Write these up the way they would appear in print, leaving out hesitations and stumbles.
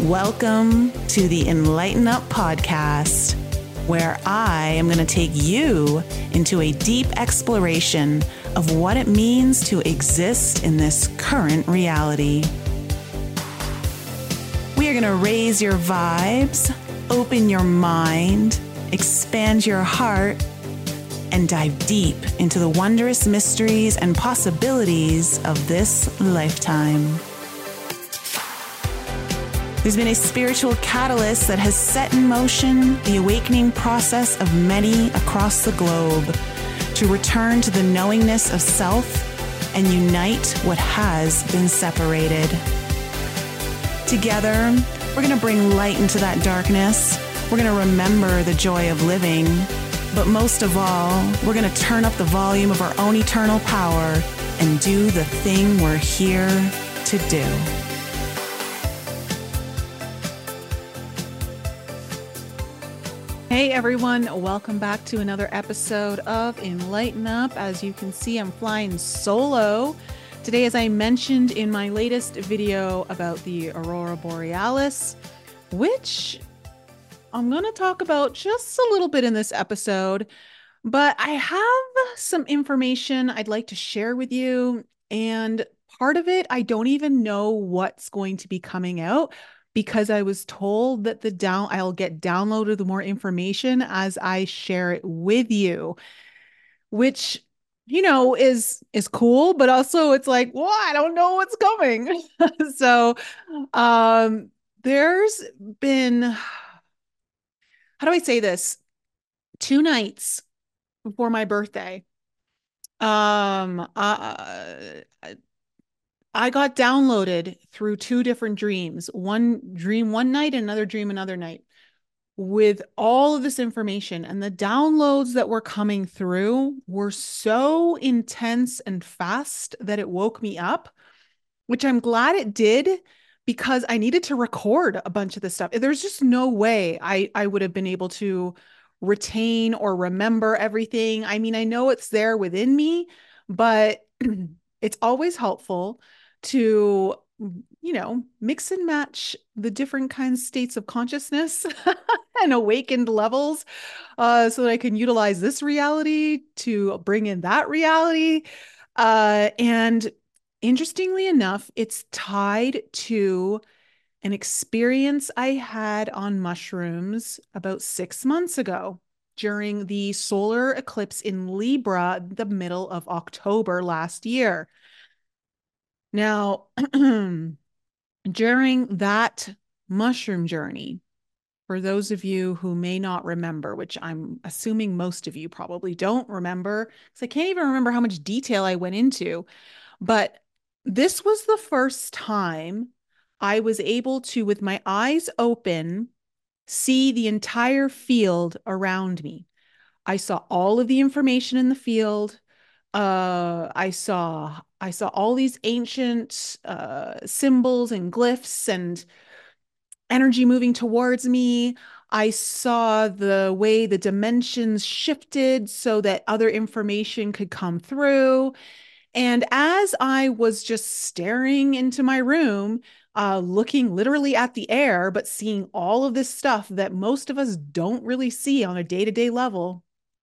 Welcome to the Enlighten Up podcast, where I am going to take you into a deep exploration of what it means to exist in this current reality. We are going to raise your vibes, open your mind, expand your heart, and dive deep into the wondrous mysteries and possibilities of this lifetime. There's been a spiritual catalyst that has set in motion the awakening process of many across the globe to return to the knowingness of self and unite what has been separated. Together, we're going to bring light into that darkness. We're going to remember the joy of living. But most of all, we're going to turn up the volume of our own eternal power and do the thing we're here to do. Hey everyone, welcome back to another episode of Enlighten Up. As you can see, I'm flying solo today, as I mentioned in my latest video about the Aurora Borealis, which I'm going to talk about just a little bit in this episode, but I have some information I'd like to share with you, and part of it, I don't even know what's going to be coming out, because I was told that I'll get downloaded the more information as I share it with you, which, you know, is cool, but also it's like, well, I don't know what's coming. So, there's been, how do I say this? 2 nights before my birthday, I got downloaded through 2 different dreams. One dream one night, another dream another night, with all of this information. And the downloads that were coming through were so intense and fast that it woke me up, which I'm glad it did, because I needed to record a bunch of this stuff. There's just no way I would have been able to retain or remember everything. I mean, I know it's there within me, but it's always helpful to, you know, mix and match the different kinds of states of consciousness and awakened levels, so that I can utilize this reality to bring in that reality. And interestingly enough, it's tied to an experience I had on mushrooms about 6 months ago during the solar eclipse in Libra, the middle of October last year. Now, during that mushroom journey, for those of you who may not remember, which I'm assuming most of you probably don't remember, because I can't even remember how much detail I went into, but this was the first time I was able to, with my eyes open, see the entire field around me. I saw all of the information in the field. I saw all these ancient symbols and glyphs and energy moving towards me. I saw the way the dimensions shifted so that other information could come through. And as I was just staring into my room, looking literally at the air, but seeing all of this stuff that most of us don't really see on a day-to-day level,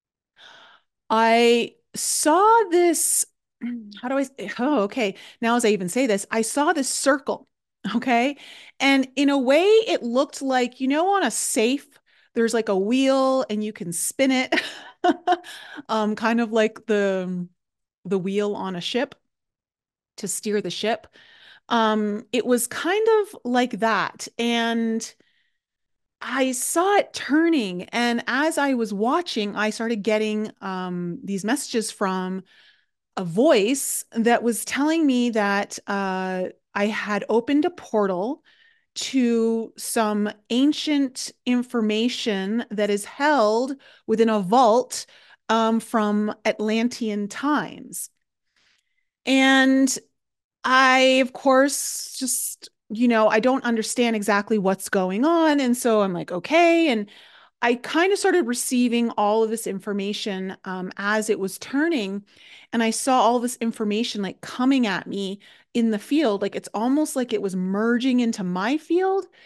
I saw this. How do I? Oh, okay. Now, as I even say this, I saw this circle. Okay. And in a way, it looked like, you know, on a safe, there's like a wheel and you can spin it, kind of like the wheel on a ship to steer the ship. It was kind of like that. And I saw it turning. And as I was watching, I started getting these messages from a voice that was telling me that I had opened a portal to some ancient information that is held within a vault from Atlantean times. And I, of course, just, you know, I don't understand exactly what's going on. And so I'm like, okay. And I kind of started receiving all of this information as it was turning. And I saw all this information like coming at me in the field. Like it's almost like it was merging into my field.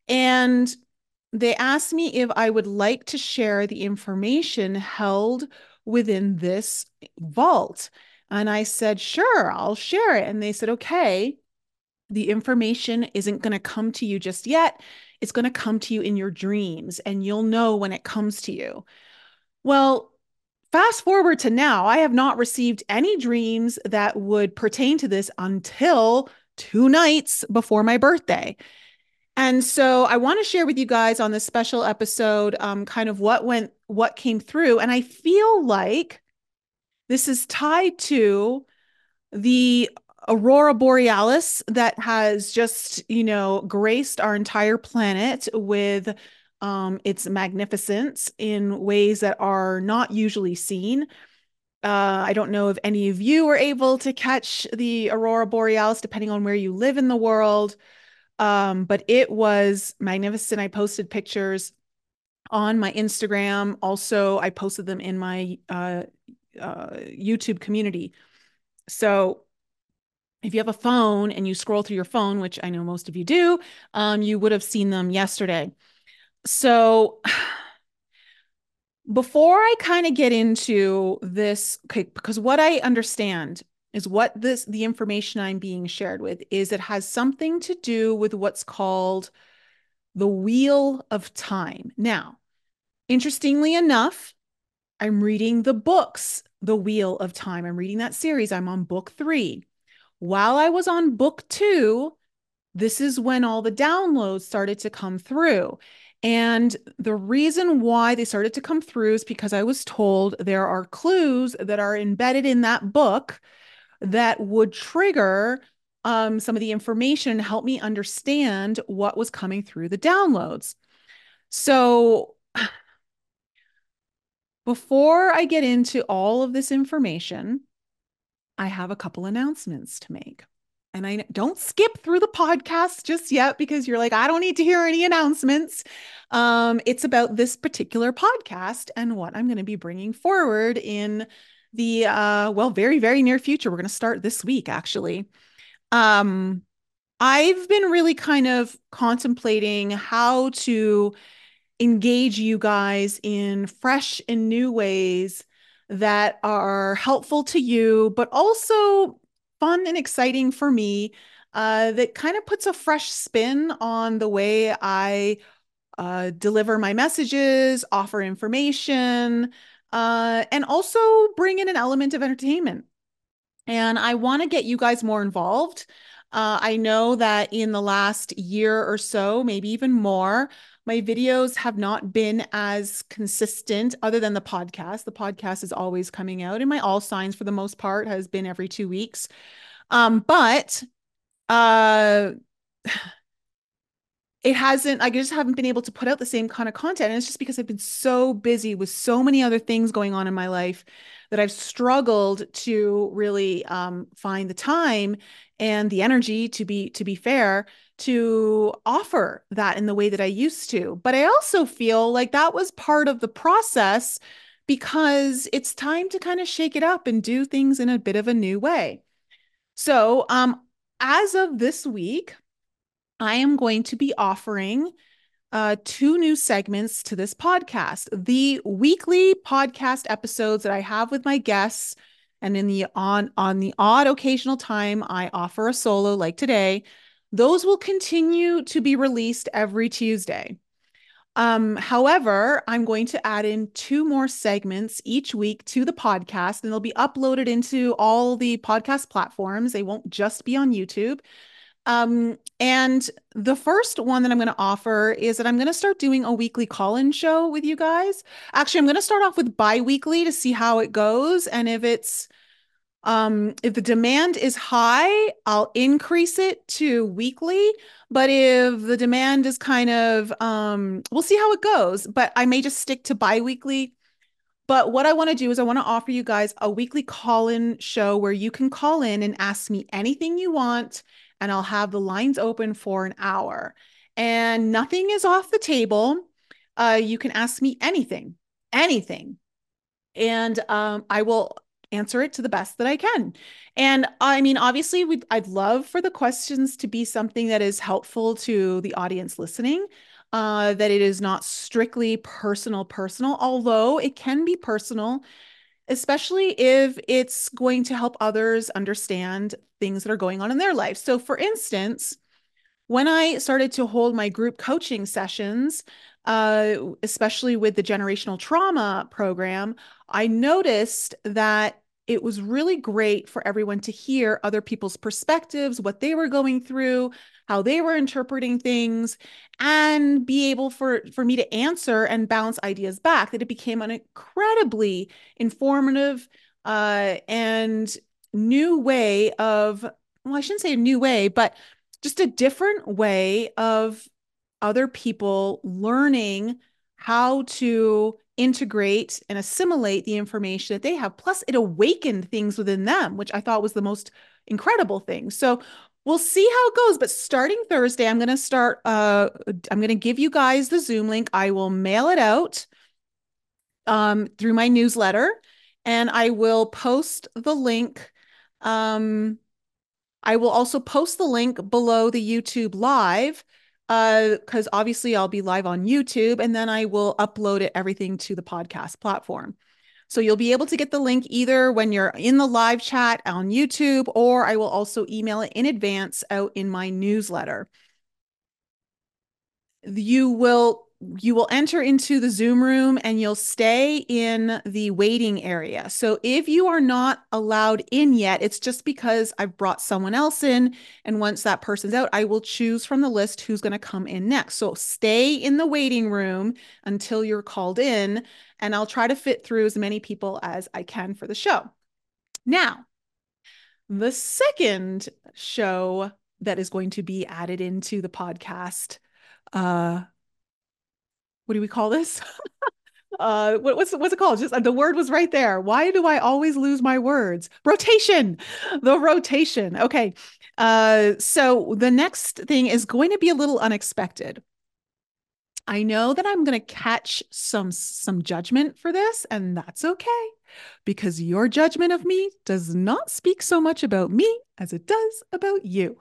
And they asked me if I would like to share the information held within this vault. And I said, sure, I'll share it. And they said, okay, the information isn't going to come to you just yet. It's going to come to you in your dreams, and you'll know when it comes to you. Well, fast forward to now, I have not received any dreams that would pertain to this until 2 nights before my birthday. And so I want to share with you guys on this special episode, kind of what came through. And I feel like this is tied to the aurora borealis that has just, graced our entire planet with its magnificence in ways that are not usually seen. I don't know if any of you were able to catch the aurora borealis, depending on where you live in the world. But it was magnificent. I posted pictures on my Instagram. Also, I posted them in my YouTube community. So if you have a phone and you scroll through your phone, which I know most of you do, you would have seen them yesterday. So before I kind of get into this, okay, because what I understand is the information I'm being shared with is it has something to do with what's called the Wheel of Time. Now, interestingly enough, I'm reading the books, The Wheel of Time. I'm reading that series. I'm on book 3. While I was on book 2, this is when all the downloads started to come through. And the reason why they started to come through is because I was told there are clues that are embedded in that book that would trigger some of the information and help me understand what was coming through the downloads. So before I get into all of this information, I have a couple announcements to make. And I don't skip through the podcast just yet because you're like, I don't need to hear any announcements. It's about this particular podcast and what I'm going to be bringing forward in the, very, very near future. We're going to start this week, actually. Um, I've been really kind of contemplating how to engage you guys in fresh and new ways that are helpful to you, but also fun and exciting for me, that kind of puts a fresh spin on the way I deliver my messages, offer information, and also bring in an element of entertainment. And I want to get you guys more involved. I know that in the last year or so, maybe even more, my videos have not been as consistent other than the podcast. The podcast is always coming out, and my All Signs, for the most part, has been every 2 weeks. But uh, it hasn't, I just haven't been able to put out the same kind of content. And it's just because I've been so busy with so many other things going on in my life that I've struggled to really find the time and the energy, to be fair, to offer that in the way that I used to. But I also feel like that was part of the process because it's time to kind of shake it up and do things in a bit of a new way. So, as of this week, I am going to be offering 2 new segments to this podcast. The weekly podcast episodes that I have with my guests, and in the on the odd occasional time I offer a solo like today, those will continue to be released every Tuesday. However, I'm going to add in 2 more segments each week to the podcast, and they'll be uploaded into all the podcast platforms. They won't just be on YouTube. And the first one that I'm going to offer is that I'm going to start doing a weekly call-in show with you guys. Actually, I'm going to start off with bi-weekly to see how it goes. And if the demand is high, I'll increase it to weekly. But if the demand is kind of, we'll see how it goes, but I may just stick to bi-weekly. But what I want to do is I want to offer you guys a weekly call-in show where you can call in and ask me anything you want, and I'll have the lines open for an hour. And nothing is off the table. You can ask me anything, anything. And I will answer it to the best that I can. And I mean, obviously, I'd love for the questions to be something that is helpful to the audience listening, that it is not strictly personal, although it can be personal, especially if it's going to help others understand things that are going on in their life. So, for instance, when I started to hold my group coaching sessions, especially with the generational trauma program, I noticed that it was really great for everyone to hear other people's perspectives, what they were going through, how they were interpreting things, and be able for me to answer and bounce ideas back. That it became an incredibly informative and new way of, well, I shouldn't say a new way, but just a different way of other people learning how to integrate and assimilate the information that they have. Plus, it awakened things within them, which I thought was the most incredible thing. So we'll see how it goes. But starting Thursday, I'm going to give you guys the Zoom link. I will mail it out through my newsletter, and I will post the link. I will also post the link below the YouTube live, because obviously I'll be live on YouTube, and then I will upload it everything to the podcast platform. So you'll be able to get the link either when you're in the live chat on YouTube, or I will also email it in advance out in my newsletter. You will enter into the Zoom room and you'll stay in the waiting area. So if you are not allowed in yet, it's just because I've brought someone else in. And once that person's out, I will choose from the list who's going to come in next. So stay in the waiting room until you're called in, and I'll try to fit through as many people as I can for the show. Now, the second show that is going to be added into the podcast, uh, what do we call this? What's it called? Just the word was right there. Why do I always lose my words? Rotation. The rotation. Okay. So the next thing is going to be a little unexpected. I know that I'm going to catch some judgment for this, and that's okay, because your judgment of me does not speak so much about me as it does about you.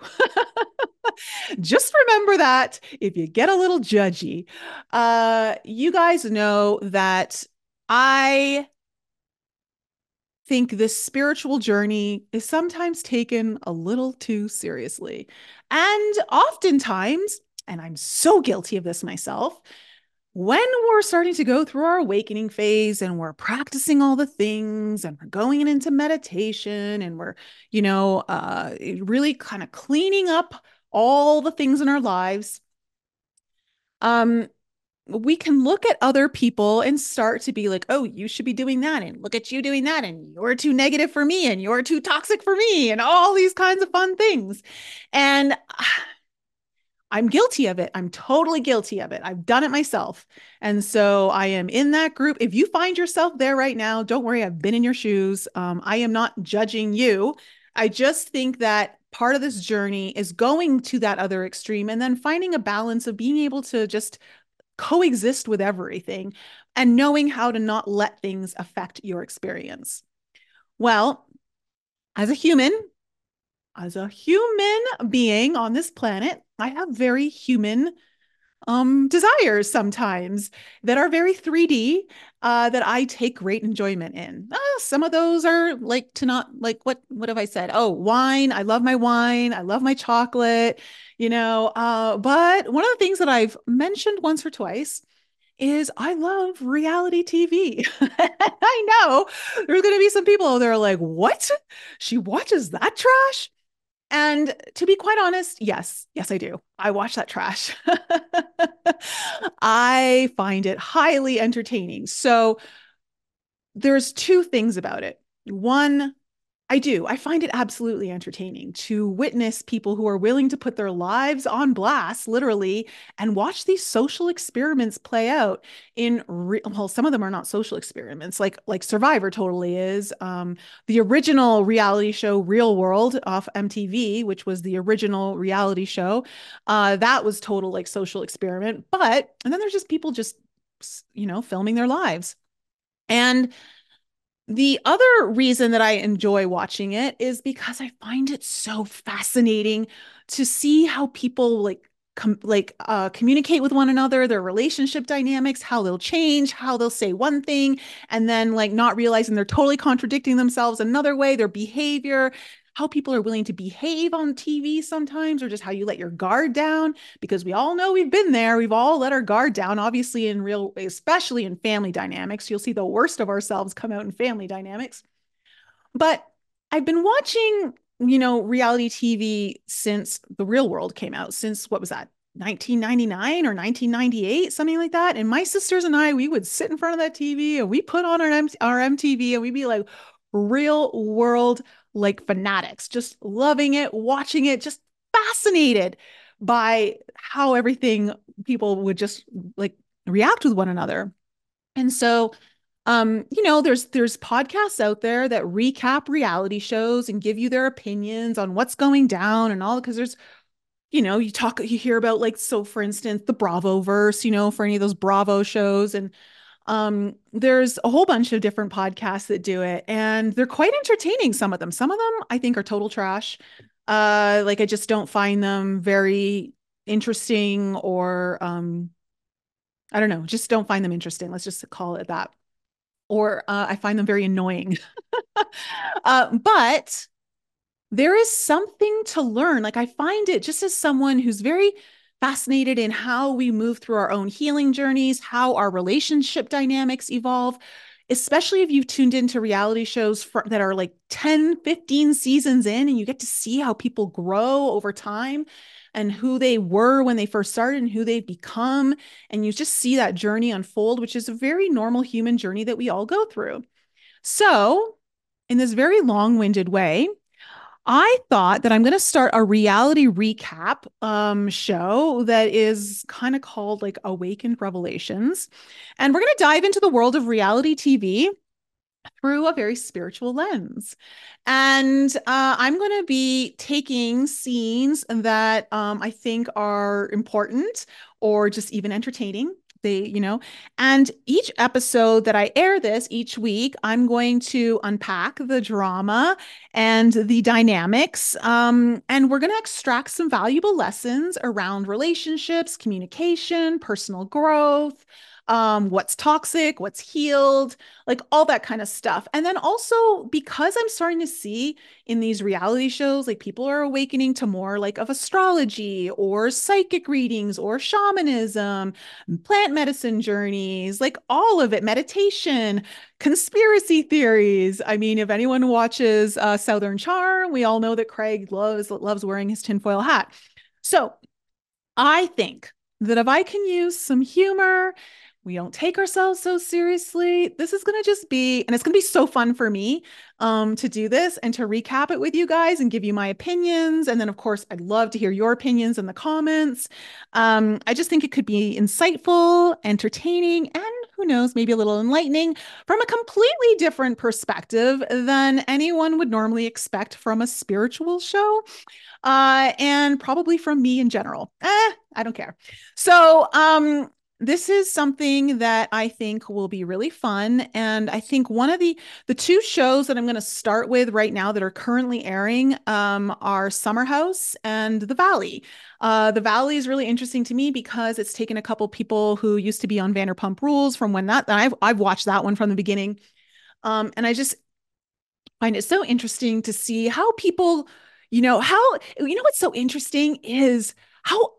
Just remember that if you get a little judgy. You guys know that I think this spiritual journey is sometimes taken a little too seriously. And oftentimes, and I'm so guilty of this myself, when we're starting to go through our awakening phase and we're practicing all the things and we're going into meditation and we're, really kind of cleaning up all the things in our lives, um, we can look at other people and start to be like, oh, you should be doing that. And look at you doing that. And you're too negative for me. And you're too toxic for me. And all these kinds of fun things. And I'm guilty of it. I'm totally guilty of it. I've done it myself. And so I am in that group. If you find yourself there right now, don't worry. I've been in your shoes. I am not judging you. I just think that part of this journey is going to that other extreme and then finding a balance of being able to just coexist with everything and knowing how to not let things affect your experience. Well, as a human, as a human being on this planet, I have very human desires sometimes that are very 3D, that I take great enjoyment in. Some of those are like to not like what have I said? Oh, wine. I love my wine. I love my chocolate, but one of the things that I've mentioned once or twice is I love reality TV. I know there's going to be some people that are like, what? She watches that trash? And to be quite honest, yes, I do. I watch that trash. I find it highly entertaining. So there's two things about it. One, I do. I find it absolutely entertaining to witness people who are willing to put their lives on blast, literally, and watch these social experiments play out well, some of them are not social experiments, like Survivor totally is. The original reality show Real World off MTV, which was the original reality show, that was total like social experiment. And then there's just people just filming their lives. And The other reason that I enjoy watching it is because I find it so fascinating to see how people communicate with one another, their relationship dynamics, how they'll change, how they'll say one thing and then like not realizing they're totally contradicting themselves another way, their behavior, how people are willing to behave on TV sometimes, or just how you let your guard down, because we all know we've been there. We've all let our guard down, obviously, in real, especially in family dynamics. You'll see the worst of ourselves come out in family dynamics. But I've been watching, reality TV since the real world came out, since what was that? 1999 or 1998, something like that. And my sisters and I, we would sit in front of that TV and we put on our MTV and we'd be like real world like fanatics, just loving it, watching it, just fascinated by how everything people would just like react with one another. And so there's podcasts out there that recap reality shows and give you their opinions on what's going down and all, because there's, you hear about like, so for instance, the Bravo verse, for any of those Bravo shows. And there's a whole bunch of different podcasts that do it, and they're quite entertaining, some of them. Some of them I think are total trash. Like I just don't find them very interesting, or I don't know, just don't find them interesting. Let's just call it that. Or I find them very annoying. But there is something to learn. Like I find it, just as someone who's very fascinated in how we move through our own healing journeys, how our relationship dynamics evolve, especially if you've tuned into reality shows that are like 10, 15 seasons in, and you get to see how people grow over time and who they were when they first started and who they've become. And you just see that journey unfold, which is a very normal human journey that we all go through. So, in this very long winded way, I thought that I'm going to start a reality recap show that is kind of called like Awakened Revelations. And we're going to dive into the world of reality TV through a very spiritual lens. And I'm going to be taking scenes that I think are important or just even entertaining. And each episode that I air this each week, I'm going to unpack the drama and the dynamics. And we're going to extract some valuable lessons around relationships, communication, personal growth, what's toxic, what's healed, like all that kind of stuff. And then also, because I'm starting to see in these reality shows, like people are awakening to more like of astrology or psychic readings or shamanism, plant medicine journeys, like all of it, meditation, conspiracy theories. I mean, if anyone watches Southern Charm, we all know that Craig loves wearing his tinfoil hat. So I think that if I can use some humor, we don't take ourselves so seriously. This is going to just be, and it's going to be so fun for me to do this and to recap it with you guys and give you my opinions. And then, of course, I'd love to hear your opinions in the comments. I just think it could be insightful, entertaining, and who knows, maybe a little enlightening from a completely different perspective than anyone would normally expect from a spiritual show, and probably from me in general. I don't care. So, this is something that I think will be really fun. And I think one of the two shows that I'm going to start with right now that are currently airing are Summer House and The Valley. The Valley is really interesting to me because it's taken a couple people who used to be on Vanderpump Rules from when that, and I've watched that one from the beginning. And I just find it so interesting to see how people, what's so interesting is how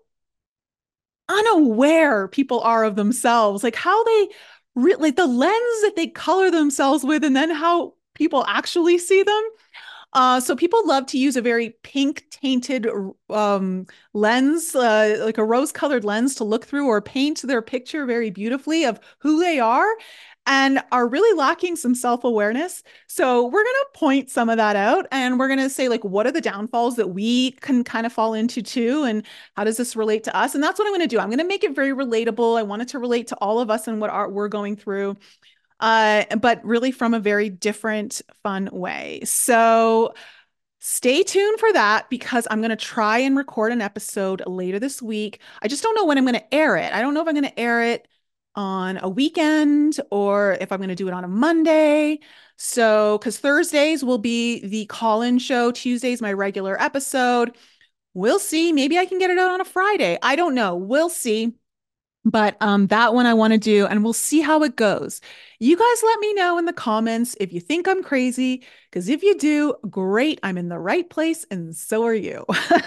unaware people are of themselves, like how they like the lens that they color themselves with, and then how people actually see them. So people love to use a very pink tainted lens, like a rose colored lens to look through or paint their picture very beautifully of who they are, and are really lacking some self-awareness. So we're going to point some of that out, and we're going to say like, what are the downfalls that we can kind of fall into too? And how does this relate to us? And that's what I'm going to do. I'm going to make it very relatable. I want it to relate to all of us and what we're going through, but really from a very different, fun way. So stay tuned for that, because I'm going to try and record an episode later this week. I just don't know when I'm going to air it. I don't know if I'm going to air it on a weekend or if I'm going to do it on a Monday. So, because Thursdays will be the call-in show, Tuesdays, my regular episode. We'll see. Maybe I can get it out on a Friday. I don't know. We'll see. But that one I want to do, and we'll see how it goes. You guys let me know in the comments if you think I'm crazy, because if you do, great, I'm in the right place, and so are you.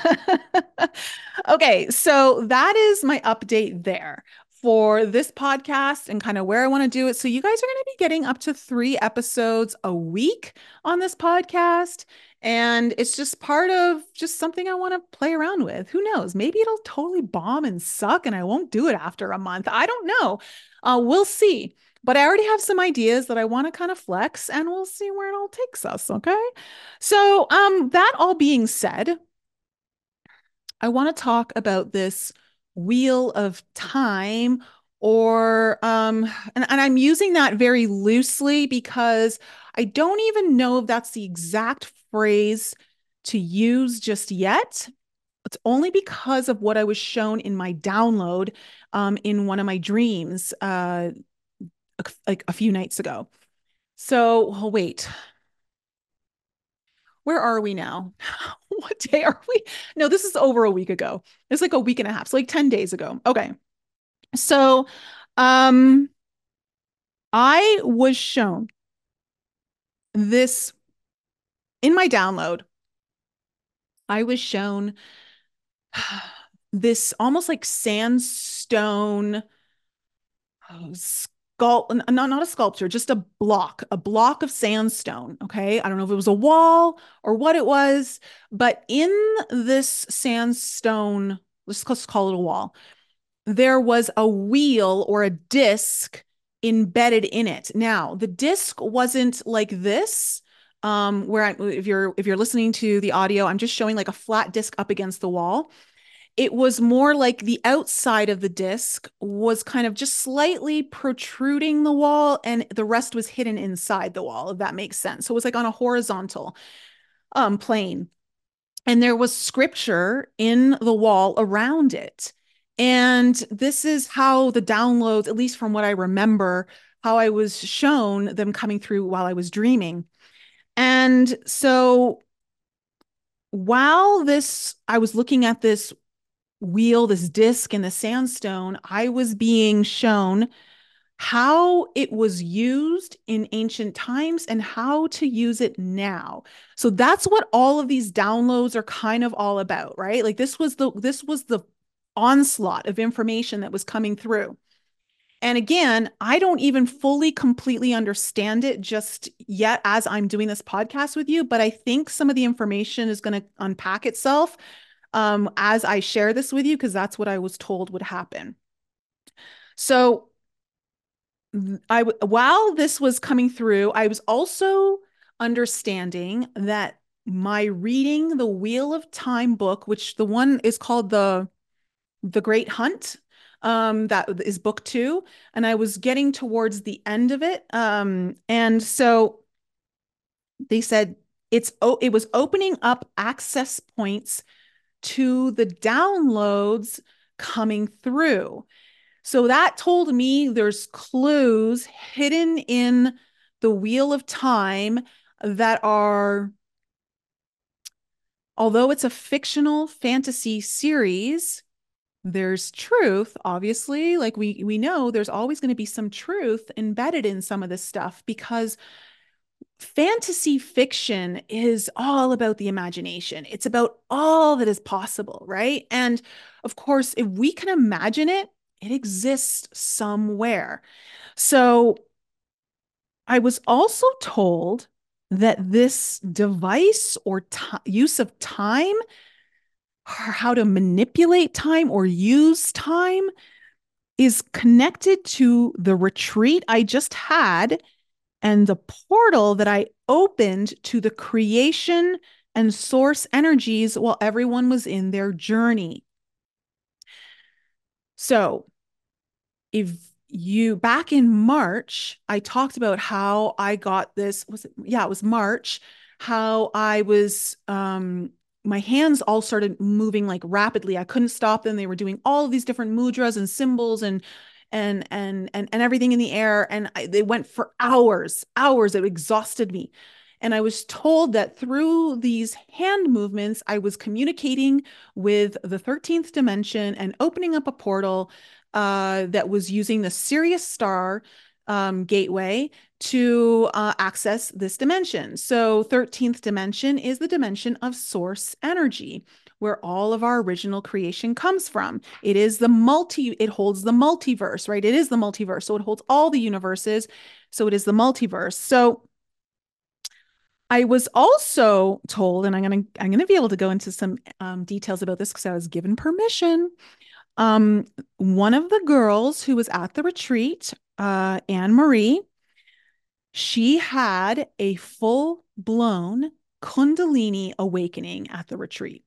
Okay, so that is my update there for this podcast and kind of where I want to do it. So you guys are going to be getting up to 3 episodes a week on this podcast. And it's just part of just something I want to play around with. Who knows? Maybe it'll totally bomb and suck and I won't do it after a month. I don't know. We'll see. But I already have some ideas that I want to kind of flex and we'll see where it all takes us. Okay. So, that all being said, I want to talk about this wheel of time or and I'm using that very loosely because I don't even know if that's the exact phrase to use just yet. It's only because of what I was shown in my download in one of my dreams like a few nights ago. So, oh, wait, where are we now? What day are we? No, this is over a week ago. It's like a week and a half, so like 10 days ago. Okay. So, um, I was shown this in my download. I was shown this almost like sandstone not a sculpture, just a block of sandstone. Okay. I don't know if it was a wall or what it was, but in this sandstone, let's call it a wall, there was a wheel or a disc embedded in it. Now, the disc wasn't like this. If you're listening to the audio, I'm just showing like a flat disc up against the wall. It was more like the outside of the disc was kind of just slightly protruding the wall, and the rest was hidden inside the wall, if that makes sense. So it was like on a horizontal plane. And there was scripture in the wall around it. And this is how the downloads, at least from what I remember, how I was shown them coming through while I was dreaming. And so while I was looking at this wheel, this disc in the sandstone, I was being shown how it was used in ancient times and how to use it now. So that's what all of these downloads are kind of all about, right? Like this was the onslaught of information that was coming through. And again, I don't even fully completely understand it just yet as I'm doing this podcast with you, but I think some of the information is going to unpack itself as I share this with you, because that's what I was told would happen. So while this was coming through, I was also understanding that my reading the Wheel of Time book, which the one is called the Great Hunt, that is book 2, and I was getting towards the end of it, and so they said it was opening up access points to the downloads coming through. So that told me there's clues hidden in the Wheel of Time that are, although it's a fictional fantasy series, there's truth, obviously. Like we know there's always going to be some truth embedded in some of this stuff because fantasy fiction is all about the imagination. It's about all that is possible, right? And of course, if we can imagine it, it exists somewhere. So I was also told that this device or use of time, or how to manipulate time or use time, is connected to the retreat I just had and the portal that I opened to the creation and source energies while everyone was in their journey. So, if you back in March, I talked about how I got this, was it? Yeah, it was March, how I was, my hands all started moving like rapidly. I couldn't stop them. They were doing all of these different mudras and symbols and everything in the air. And they went for hours, hours. It exhausted me. And I was told that through these hand movements, I was communicating with the 13th dimension and opening up a portal that was using the Sirius Star gateway to access this dimension. So 13th dimension is the dimension of source energy, where all of our original creation comes from. It is it holds the multiverse, right? It is the multiverse. So it holds all the universes. So it is the multiverse. So I was also told, and I'm gonna be able to go into some details about this because I was given permission. Um, One of the girls who was at the retreat, Anne Marie, she had a full blown Kundalini awakening at the retreat.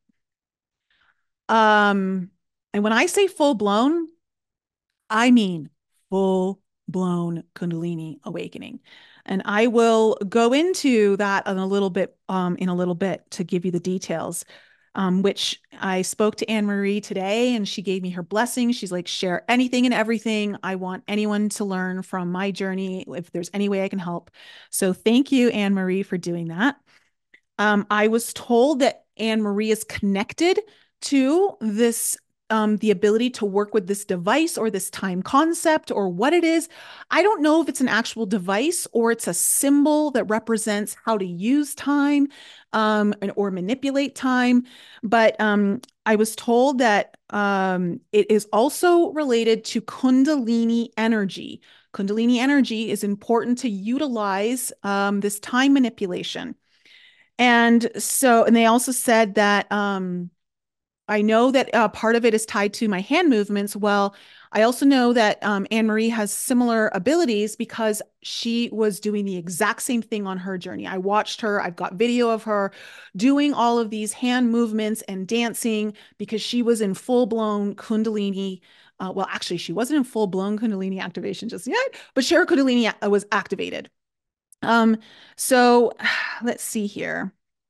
Um, and when I say full blown, I mean full blown Kundalini awakening. And I will go into that in a little bit to give you the details. Which I spoke to Anne Marie today and she gave me her blessing. She's like, share anything and everything. I want anyone to learn from my journey if there's any way I can help. So thank you, Anne Marie, for doing that. I was told that Anne Marie is connected to this, the ability to work with this device or this time concept or what it is. I don't know if it's an actual device or it's a symbol that represents how to use time or manipulate time. But I was told that it is also related to Kundalini energy. Kundalini energy is important to utilize this time manipulation. And they also said that I know that part of it is tied to my hand movements. Well, I also know that Anne Marie has similar abilities because she was doing the exact same thing on her journey. I watched her, I've got video of her doing all of these hand movements and dancing because she was in full blown Kundalini. Well, actually, she wasn't in full blown Kundalini activation just yet, but her Kundalini was activated. Um, so let's see here.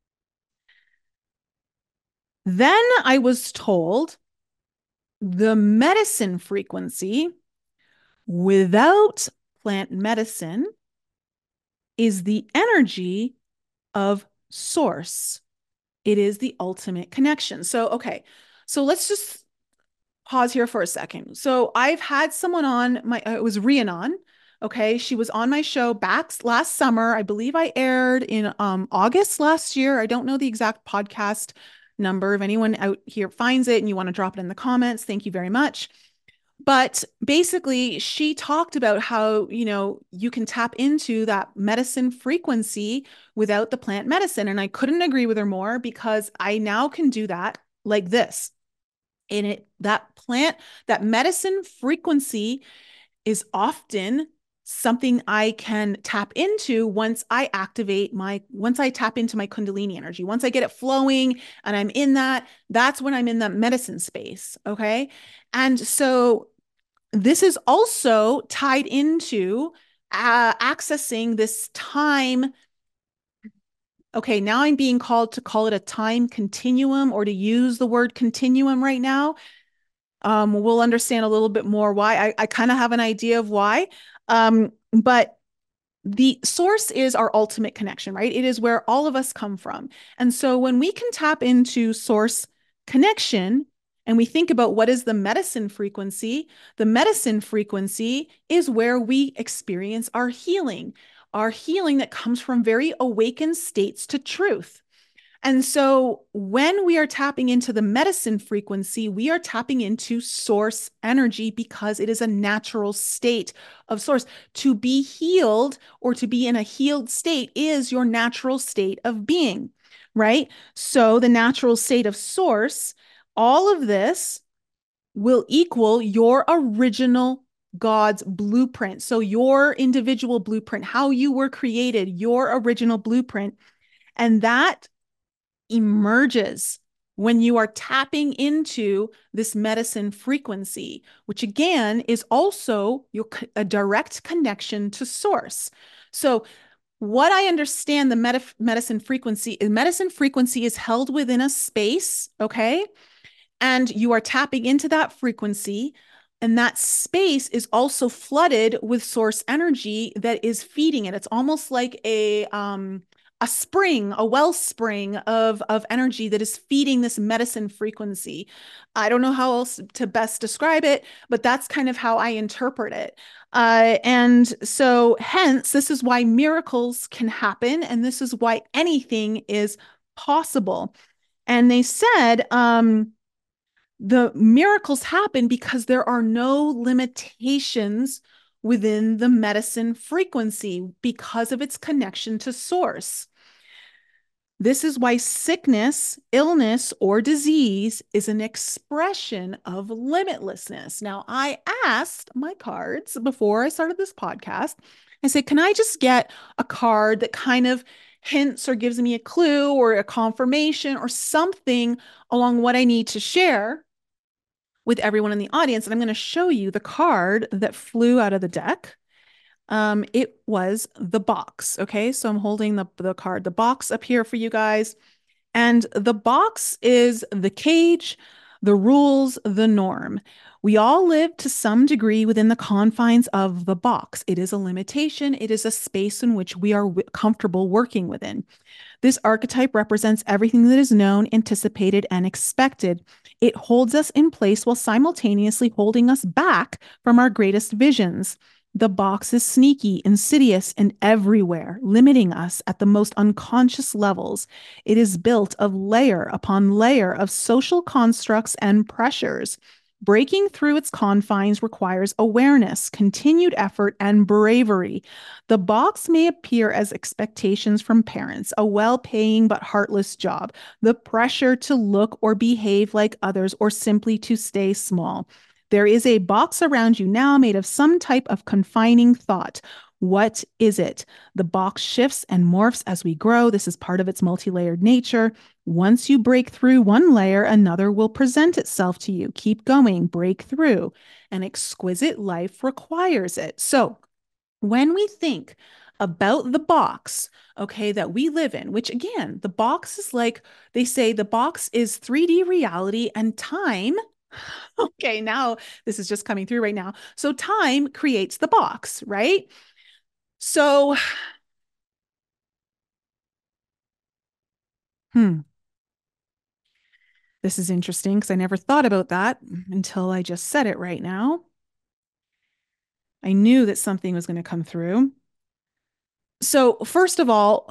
Then I was told the medicine frequency without plant medicine is the energy of source. It is the ultimate connection. So, okay. So let's just pause here for a second. So I've had someone on it was Rhiannon. Okay. She was on my show back last summer. I believe I aired in August last year. I don't know the exact podcast number. If anyone out here finds it and you want to drop it in the comments, thank you very much. But basically, she talked about how, you can tap into that medicine frequency without the plant medicine. And I couldn't agree with her more because I now can do that like this. And that medicine frequency is often something I can tap into once I tap into my Kundalini energy. Once I get it flowing and I'm in that's when I'm in that medicine space. Okay. And so this is also tied into accessing this time. Okay, now I'm being called to call it a time continuum or to use the word continuum right now. We'll understand a little bit more why. I kind of have an idea of why. But the source is our ultimate connection, right? It is where all of us come from. And so when we can tap into source connection and we think about what is the medicine frequency is where we experience our healing that comes from very awakened states to truth. And so when we are tapping into the medicine frequency, we are tapping into source energy because it is a natural state of source. To be healed or to be in a healed state is your natural state of being, right? So the natural state of source, all of this will equal your original God's blueprint. So your individual blueprint, how you were created, your original blueprint. And that emerges when you are tapping into this medicine frequency, which again is also a direct connection to source. So what I understand the medicine frequency is held within a space, okay? And you are tapping into that frequency And that space is also flooded with source energy that is feeding it. It's almost like a spring, a wellspring of energy that is feeding this medicine frequency. I don't know how else to best describe it, but that's kind of how I interpret it. And so, hence, this is why miracles can happen, and this is why anything is possible. And they said, the miracles happen because there are no limitations within the medicine frequency because of its connection to source. This is why sickness, illness, or disease is an expression of limitlessness. Now, I asked my cards before I started this podcast. I said, can I just get a card that kind of hints or gives me a clue or a confirmation or something along what I need to share with everyone in the audience? And I'm going to show you the card that flew out of the deck. It was the box. Okay. So I'm holding the card, the box up here for you guys. And the box is the cage, the rules, the norm. We all live to some degree within the confines of the box. It is a limitation. It is a space in which we are comfortable working within. This archetype represents everything that is known, anticipated, and expected. It holds us in place while simultaneously holding us back from our greatest visions. The box is sneaky, insidious, and everywhere, limiting us at the most unconscious levels. It is built of layer upon layer of social constructs and pressures. Breaking through its confines requires awareness, continued effort, and bravery. The box may appear as expectations from parents, a well paying but heartless job, the pressure to look or behave like others, or simply to stay small. There is a box around you now made of some type of confining thought. What is it? The box shifts and morphs as we grow. This is part of its multi-layered nature. Once you break through one layer, another will present itself to you. Keep going, break through. An exquisite life requires it. So, when we think about the box, okay, that we live in, which again, the box is like they say the box is 3D reality and time. Okay, now this is just coming through right now. So time creates the box, right? So, hmm, this is interesting because I never thought about that until I just said it right now. I knew that something was going to come through. So, first of all,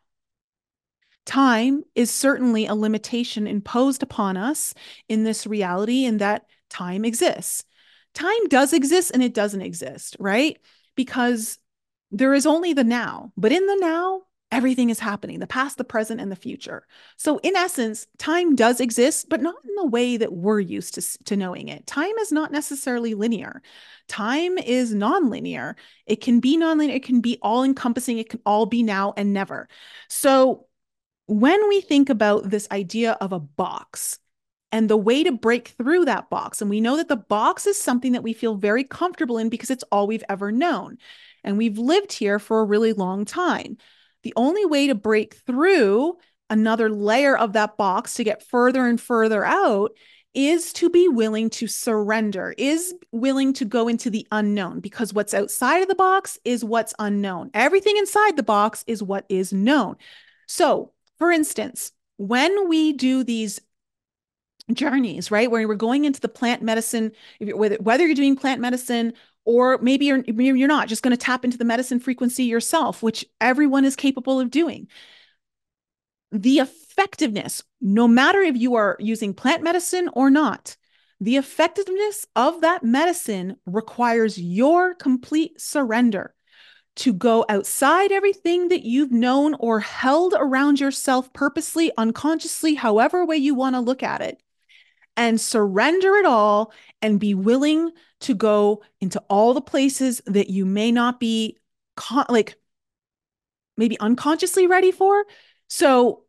time is certainly a limitation imposed upon us in this reality, in that time exists. Time does exist and it doesn't exist, right? Because there is only the now, but in the now, everything is happening, the past, the present, and the future. So, in essence, time does exist, but not in the way that we're used to knowing it. Time is not necessarily linear. Time is non-linear. It can be non-linear, it can be all encompassing, it can all be now and never. So, when we think about this idea of a box and the way to break through that box, and we know that the box is something that we feel very comfortable in because it's all we've ever known, and we've lived here for a really long time. The only way to break through another layer of that box to get further and further out is to be willing to surrender, is willing to go into the unknown, because what's outside of the box is what's unknown. Everything inside the box is what is known. So, for instance, when we do these journeys, right, where we're going into the plant medicine, whether you're doing plant medicine or maybe you're not, just going to tap into the medicine frequency yourself, which everyone is capable of doing. The effectiveness, no matter if you are using plant medicine or not, the effectiveness of that medicine requires your complete surrender to go outside everything that you've known or held around yourself purposely, unconsciously, however way you want to look at it, and surrender it all and be willing to go into all the places that you may not be like maybe unconsciously ready for. So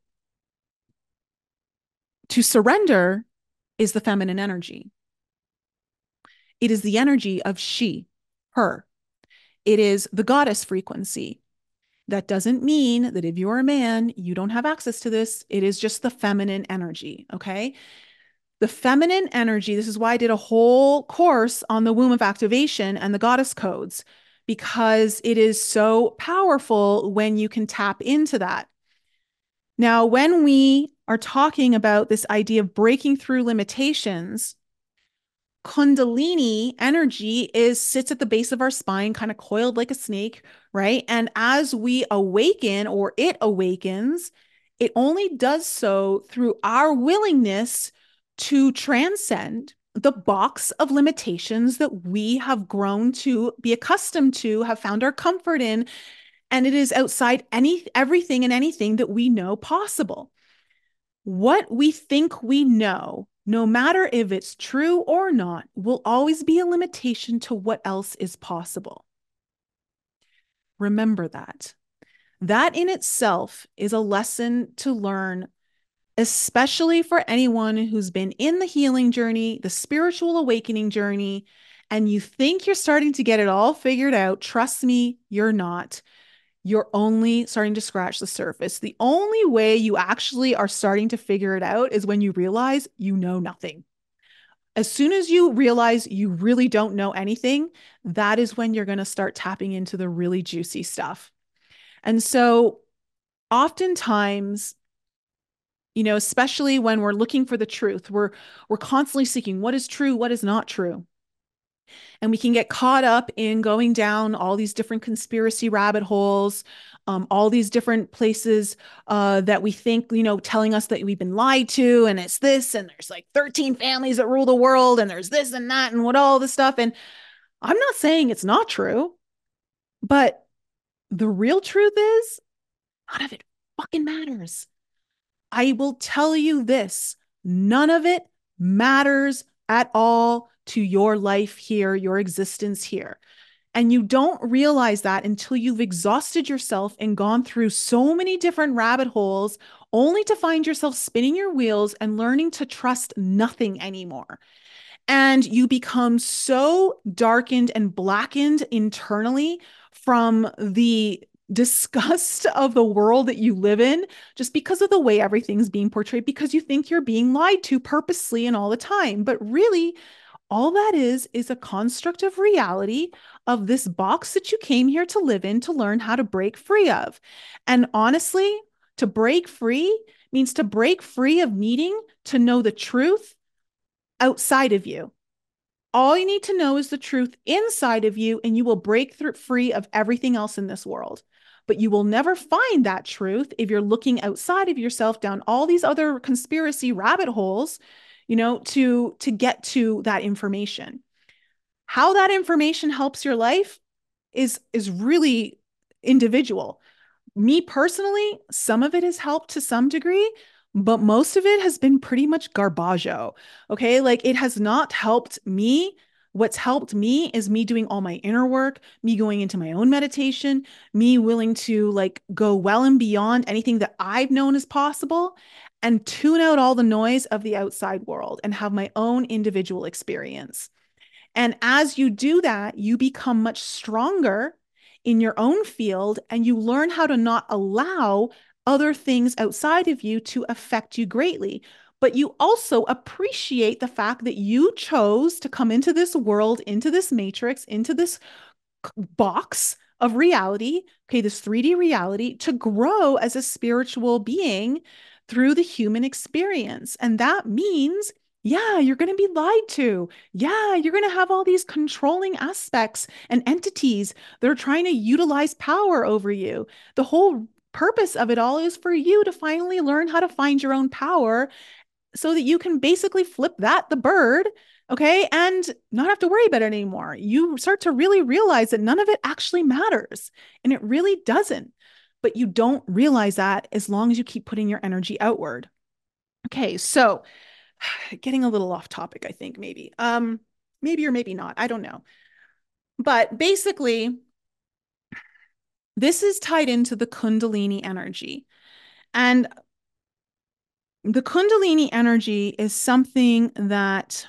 to surrender is the feminine energy. It is the energy of she, her. It is the goddess frequency. That doesn't mean that if you're a man, you don't have access to this. It is just the feminine energy. Okay. The feminine energy, this is why I did a whole course on the womb of activation and the goddess codes, because it is so powerful when you can tap into that. Now, when we are talking about this idea of breaking through limitations, Kundalini energy is sits at the base of our spine, kind of coiled like a snake, right? And as we awaken or it awakens, it only does so through our willingness to transcend the box of limitations that we have grown to be accustomed to, have found our comfort in, and it is outside everything and anything that we know possible. What we think we know, no matter if it's true or not, will always be a limitation to what else is possible. Remember that. That in itself is a lesson to learn, especially for anyone who's been in the healing journey, the spiritual awakening journey, and you think you're starting to get it all figured out. Trust me, you're not. You're only starting to scratch the surface. The only way you actually are starting to figure it out is when you realize you know nothing. As soon as you realize you really don't know anything, that is when you're going to start tapping into the really juicy stuff. And so, oftentimes, especially when we're looking for the truth, we're constantly seeking what is true, what is not true. And we can get caught up in going down all these different conspiracy rabbit holes, all these different places that we think, telling us that we've been lied to, and it's this, and there's like 13 families that rule the world, and there's this and that, and what all this stuff. And I'm not saying it's not true, but the real truth is none of it fucking matters. I will tell you this, none of it matters at all to your life here, your existence here. And you don't realize that until you've exhausted yourself and gone through so many different rabbit holes, only to find yourself spinning your wheels and learning to trust nothing anymore. And you become so darkened and blackened internally from the disgust of the world that you live in, just because of the way everything's being portrayed, because you think you're being lied to purposely and all the time. But really, all that is a construct of reality of this box that you came here to live in to learn how to break free of. And honestly, to break free means to break free of needing to know the truth outside of you. All you need to know is the truth inside of you, and you will break through free of everything else in this world. But you will never find that truth if you're looking outside of yourself down all these other conspiracy rabbit holes, to get to that information. How that information helps your life is really individual. Me personally, some of it has helped to some degree, but most of it has been pretty much garbaggio. Okay. Like it has not helped me. What's helped me is me doing all my inner work, me going into my own meditation, me willing to like go well and beyond anything that I've known as possible and tune out all the noise of the outside world and have my own individual experience. And as you do that, you become much stronger in your own field and you learn how to not allow other things outside of you to affect you greatly. But you also appreciate the fact that you chose to come into this world, into this matrix, into this box of reality, okay, this 3D reality, to grow as a spiritual being through the human experience. And that means yeah, you're going to be lied to. Yeah, you're going to have all these controlling aspects and entities that are trying to utilize power over you. The whole purpose of it all is for you to finally learn how to find your own power so that you can basically flip the bird, okay, and not have to worry about it anymore. You start to really realize that none of it actually matters, and it really doesn't. But you don't realize that as long as you keep putting your energy outward. Okay, so getting a little off topic, I think maybe. Maybe or maybe not. I don't know. But basically, this is tied into the Kundalini energy. And the Kundalini energy is something that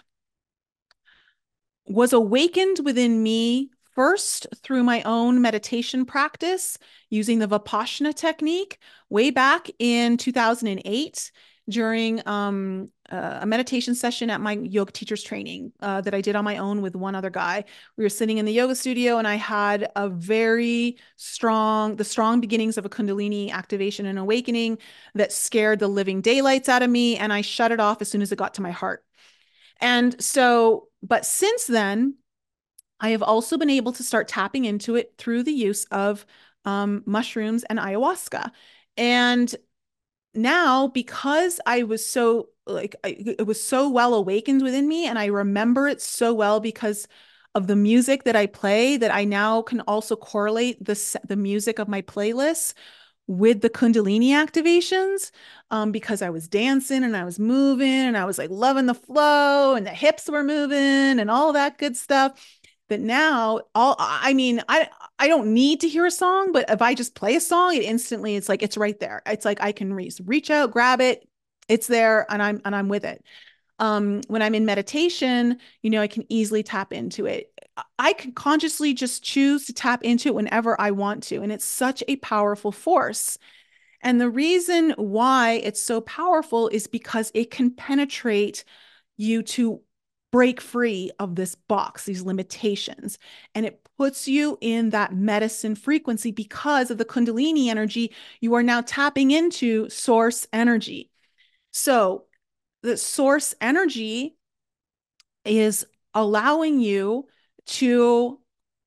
was awakened within me first through my own meditation practice using the Vipassana technique way back in 2008. during a meditation session at my yoga teacher's training that I did on my own with one other guy. We were sitting in the yoga studio, and I had a very strong, the strong beginnings of a Kundalini activation and awakening that scared the living daylights out of me. And I shut it off as soon as it got to my heart. And so, but since then, I have also been able to start tapping into it through the use of mushrooms and ayahuasca. And now, because I was so like it was so well awakened within me, and I remember it so well because of the music that I play, that I now can also correlate the music of my playlists with the Kundalini activations, because I was dancing and I was moving and I was like loving the flow and the hips were moving and all that good stuff. That now, I mean, I don't need to hear a song, but if I just play a song, it instantly, it's like it's right there. It's like I can reach out, grab it, it's there, and I'm with it. When I'm in meditation, I can easily tap into it. I can consciously just choose to tap into it whenever I want to. And it's such a powerful force. And the reason why it's so powerful is because it can penetrate you to break free of this box, these limitations. And it puts you in that medicine frequency because of the Kundalini energy. You are now tapping into source energy. So the source energy is allowing you to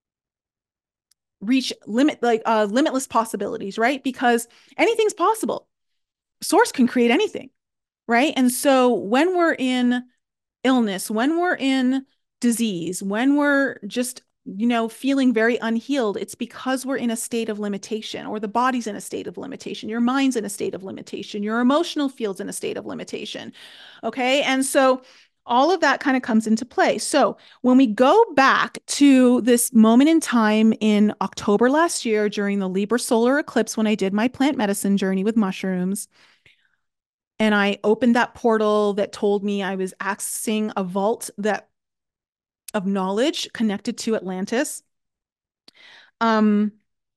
reach limitless possibilities, right? Because anything's possible. Source can create anything, right? And so when we're in illness, when we're in disease, when we're just feeling very unhealed, it's because we're in a state of limitation, or the body's in a state of limitation, your mind's in a state of limitation, your emotional field's in a state of limitation. Okay. And so all of that kind of comes into play. So when we go back to this moment in time in October last year during the Libra solar eclipse, when I did my plant medicine journey with mushrooms, and I opened that portal that told me I was accessing a vault that of knowledge connected to Atlantis. Um,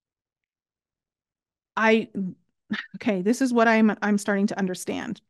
I okay, this is what I'm starting to understand.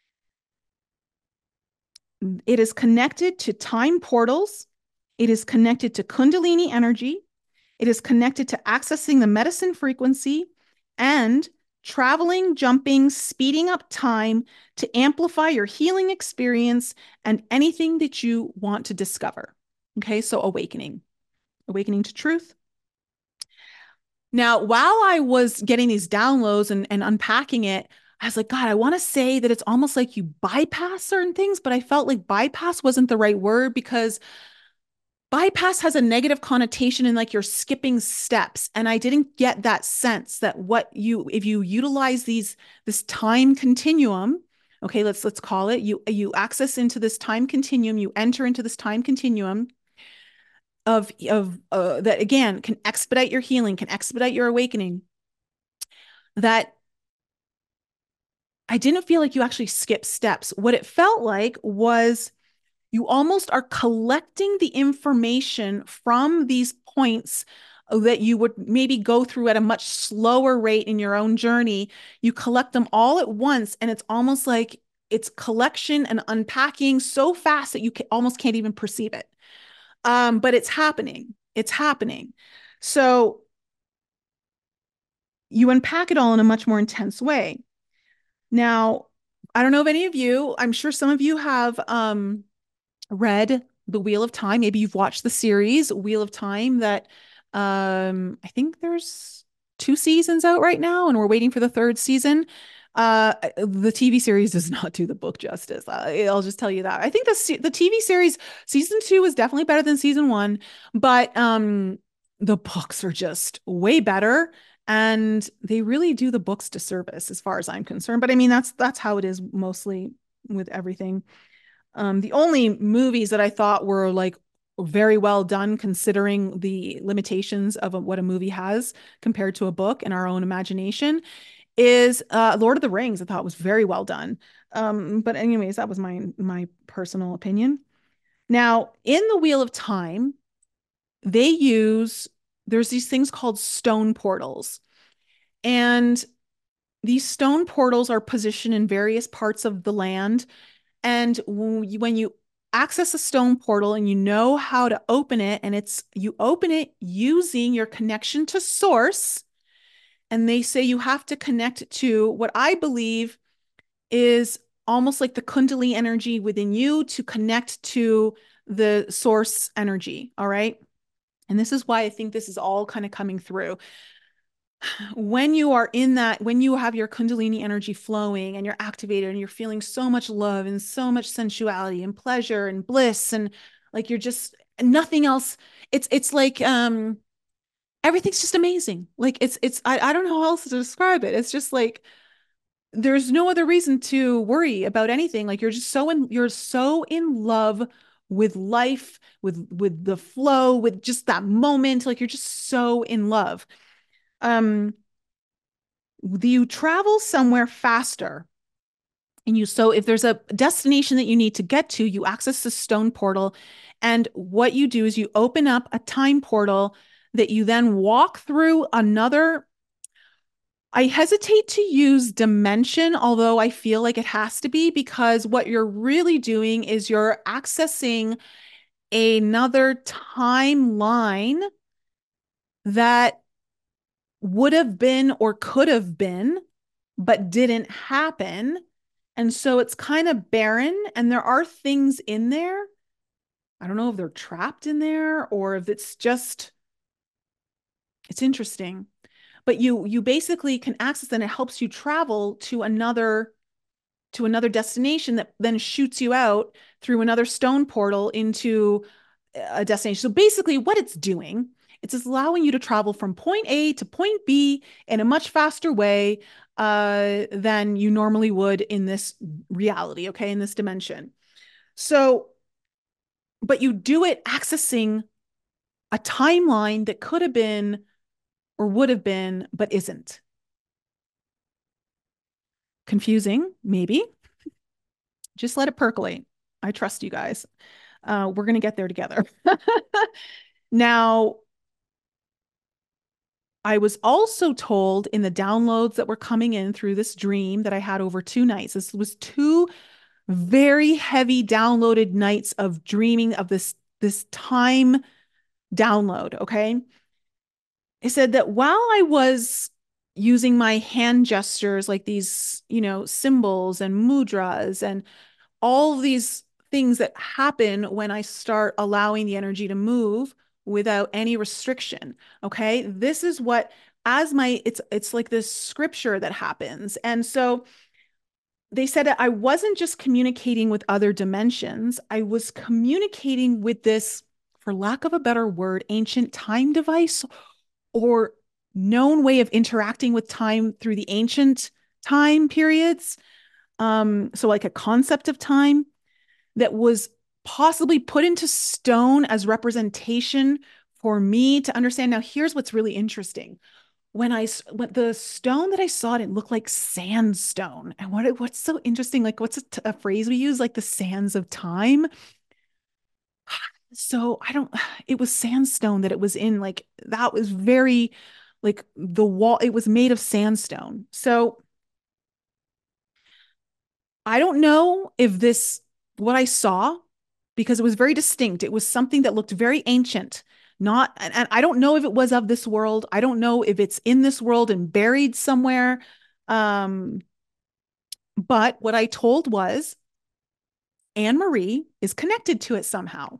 It is connected to time portals. It is connected to Kundalini energy. It is connected to accessing the medicine frequency and traveling, jumping, speeding up time to amplify your healing experience and anything that you want to discover. Okay, so awakening to truth. Now, while I was getting these downloads and unpacking it, I was like, God, I want to say that it's almost like you bypass certain things, but I felt like bypass wasn't the right word, because bypass has a negative connotation in like you're skipping steps. And I didn't get that sense that if you utilize this time continuum, okay, let's call it, you access into this time continuum, you enter into this time continuum of that, again, can expedite your healing, can expedite your awakening, that I didn't feel like you actually skip steps. What it felt like was you almost are collecting the information from these points that you would maybe go through at a much slower rate in your own journey. You collect them all at once, and it's almost like it's collection and unpacking so fast that you almost can't even perceive it. But it's happening. It's happening. So you unpack it all in a much more intense way. Now, I don't know if any of you, I'm sure some of you have read The Wheel of Time. Maybe you've watched the series Wheel of Time that I think there's two seasons out right now, and we're waiting for the third season. The TV series does not do the book justice. I'll just tell you that. I think the TV series season 2 is definitely better than season 1, but the books are just way better, and they really do the books disservice as far as I'm concerned. But I mean, that's how it is mostly with everything. The only movies that I thought were like very well done, considering the limitations of what a movie has compared to a book and our own imagination, is Lord of the Rings. I thought was very well done. But anyways, that was my personal opinion. Now, in the Wheel of Time, they use there's these things called stone portals, and these stone portals are positioned in various parts of the land. And when you access a stone portal and you know how to open it, and you open it using your connection to source, and they say you have to connect to what I believe is almost like the Kundalini energy within you to connect to the source energy. All right. And this is why I think this is all kind of coming through. When you are in that, when you have your Kundalini energy flowing and you're activated and you're feeling so much love and so much sensuality and pleasure and bliss, and like you're just nothing else. It's like everything's just amazing. Like I don't know how else to describe it. It's just like there's no other reason to worry about anything. Like you're so in love with life, with the flow, with just that moment. Like you're just so in love. Um, you travel somewhere faster. And so if there's a destination that you need to get to, you access the stone portal. And what you do is you open up a time portal that you then walk through another. I hesitate to use dimension, although I feel like it has to be, because what you're really doing is you're accessing another timeline that would have been or could have been, but didn't happen. And so it's kind of barren, and there are things in there. I don't know if they're trapped in there or if it's just, it's interesting. But you basically can access, and it helps you travel to another destination that then shoots you out through another stone portal into a destination. So basically, what it's doing, it's just allowing you to travel from point A to point B in a much faster way than you normally would in this reality, okay, in this dimension. So, but you do it accessing a timeline that could have been or would have been, but isn't. Confusing, maybe. Just let it percolate. I trust you guys. We're going to get there together. Now, I was also told in the downloads that were coming in through this dream that I had over 2 nights. This was two very heavy downloaded nights of dreaming of this time download. Okay. It said that while I was using my hand gestures, like these, symbols and mudras and all of these things that happen when I start allowing the energy to move without any restriction. Okay. This is what, as my, it's like this scripture that happens. And so they said that I wasn't just communicating with other dimensions, I was communicating with this, for lack of a better word, ancient time device or known way of interacting with time through the ancient time periods. So like a concept of time that was possibly put into stone as representation for me to understand. Now, here's what's really interesting. When the stone that I saw, it looked like sandstone. And what's so interesting, like what's a phrase we use, like the sands of time. So I don't, it was sandstone that it was in, like that was very, like the wall, it was made of sandstone. So I don't know if what I saw, because it was very distinct. It was something that looked very ancient, not, and I don't know if it was of this world. I don't know if it's in this world and buried somewhere. Um, but what I told was Anne Marie is connected to it somehow.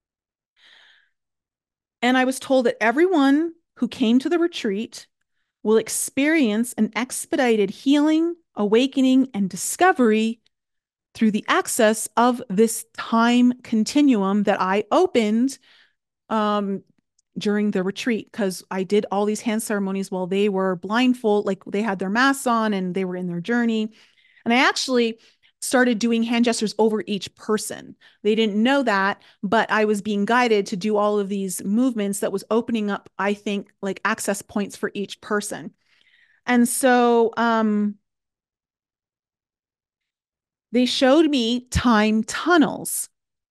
And I was told that everyone who came to the retreat will experience an expedited healing, awakening, and discovery through the access of this time continuum that I opened um, during the retreat, because I did all these hand ceremonies while they were blindfold, like they had their masks on and they were in their journey. And I actually started doing hand gestures over each person. They didn't know that, but I was being guided to do all of these movements that was opening up, I think, like access points for each person. And so they showed me time tunnels.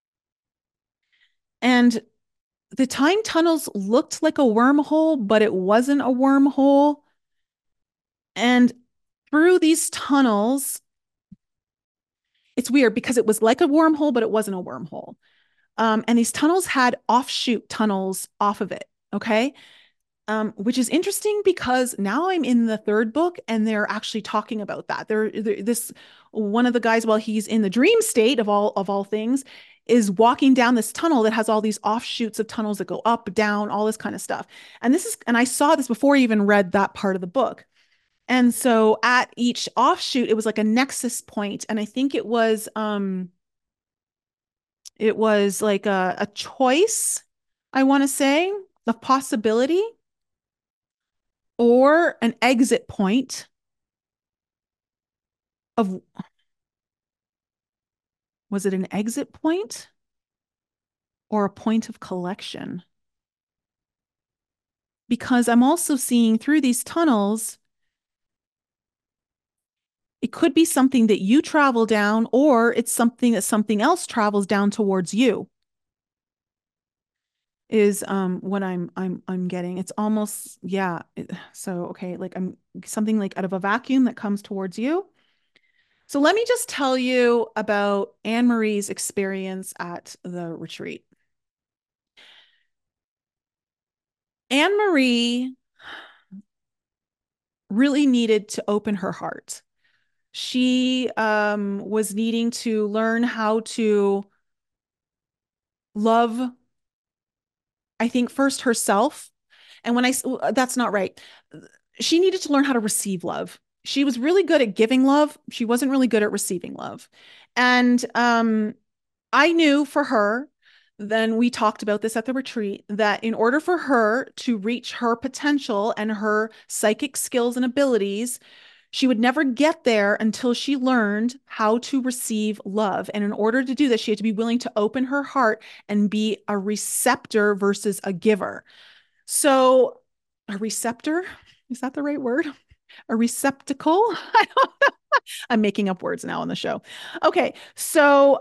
And the time tunnels looked like a wormhole, but it wasn't a wormhole. And through these tunnels. It's weird because it was like a wormhole, but it wasn't a wormhole. And these tunnels had offshoot tunnels off of it. Okay. Which is interesting because now I'm in the third book and they're actually talking about that. This one of the guys, while he's in the dream state of all things, is walking down this tunnel that has all these offshoots of tunnels that go up, down, all this kind of stuff. And I saw this before I even read that part of the book. And so at each offshoot, it was like a nexus point, and I think it was like a choice, I want to say, a possibility or an exit point of, was it an exit point or a point of collection? Because I'm also seeing through these tunnels, it could be something that you travel down, or it's something that something else travels down towards you. Is what I'm getting. It's almost, yeah. So okay, like I'm something like out of a vacuum that comes towards you. So let me just tell you about Anne Marie's experience at the retreat. Anne Marie really needed to open her heart. She was needing to learn how to love, I think, first herself. And when I, that's not right. She needed to learn how to receive love. She was really good at giving love. She wasn't really good at receiving love. And I knew for her, then we talked about this at the retreat, that in order for her to reach her potential and her psychic skills and abilities, she would never get there until she learned how to receive love. And in order to do this, she had to be willing to open her heart and be a receptor versus a giver. So, a receptor, is that the right word? A receptacle? I'm making up words now on the show. Okay. So,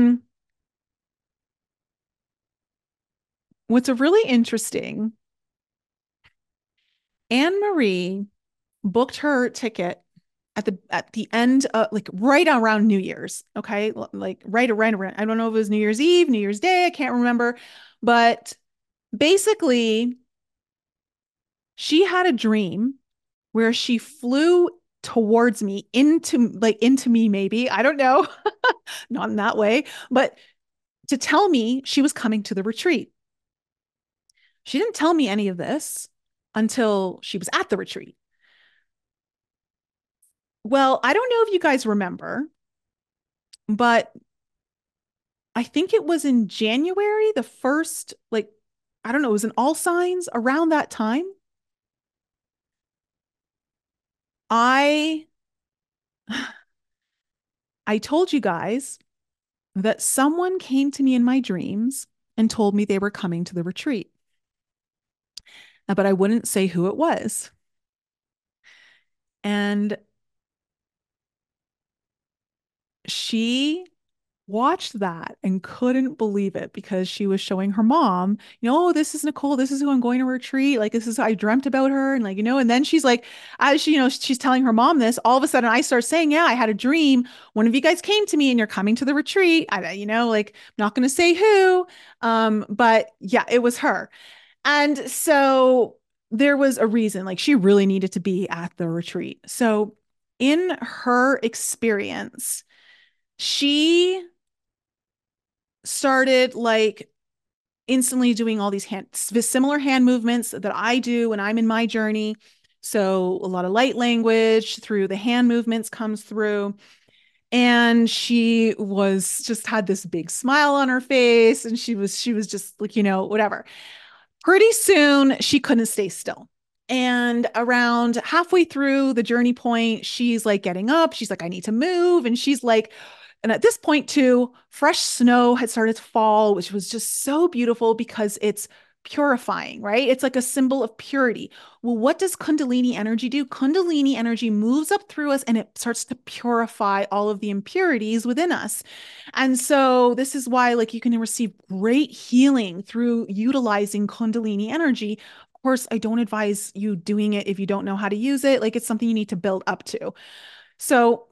what's a really interesting, Anne Marie booked her ticket at the end, like right around New Year's. Okay, like right around. I don't know if it was New Year's Eve, New Year's Day. I can't remember, but basically, she had a dream where she flew towards me, into me, maybe, I don't know, not in that way, but to tell me she was coming to the retreat. She didn't tell me any of this until she was at the retreat. Well, I don't know if you guys remember, but I think it was in January, the first, like, I don't know, it was in All Signs around that time. I I told you guys that someone came to me in my dreams and told me they were coming to the retreat, but I wouldn't say who it was. And she watched that and couldn't believe it because she was showing her mom, oh, this is Nicole. This is who I'm going to retreat. Like, this is, I dreamt about her. And like, and then she's like, as she, she's telling her mom this, all of a sudden I start saying, yeah, I had a dream. One of you guys came to me and you're coming to the retreat. Like, I'm not going to say who. But yeah, it was her. And so there was a reason, like she really needed to be at the retreat. So in her experience, she started like instantly doing all these similar hand movements that I do when I'm in my journey. So a lot of light language through the hand movements comes through. And she was just had this big smile on her face. And she was just like, whatever. Pretty soon she couldn't stay still. And around halfway through the journey point, she's like getting up. She's like, I need to move. And she's like, and at this point, too, fresh snow had started to fall, which was just so beautiful because it's purifying, right? It's like a symbol of purity. Well, what does Kundalini energy do? Kundalini energy moves up through us and it starts to purify all of the impurities within us. And so this is why, like, you can receive great healing through utilizing Kundalini energy. course, I don't advise you doing it if you don't know how to use it. Like it's something you need to build up to. So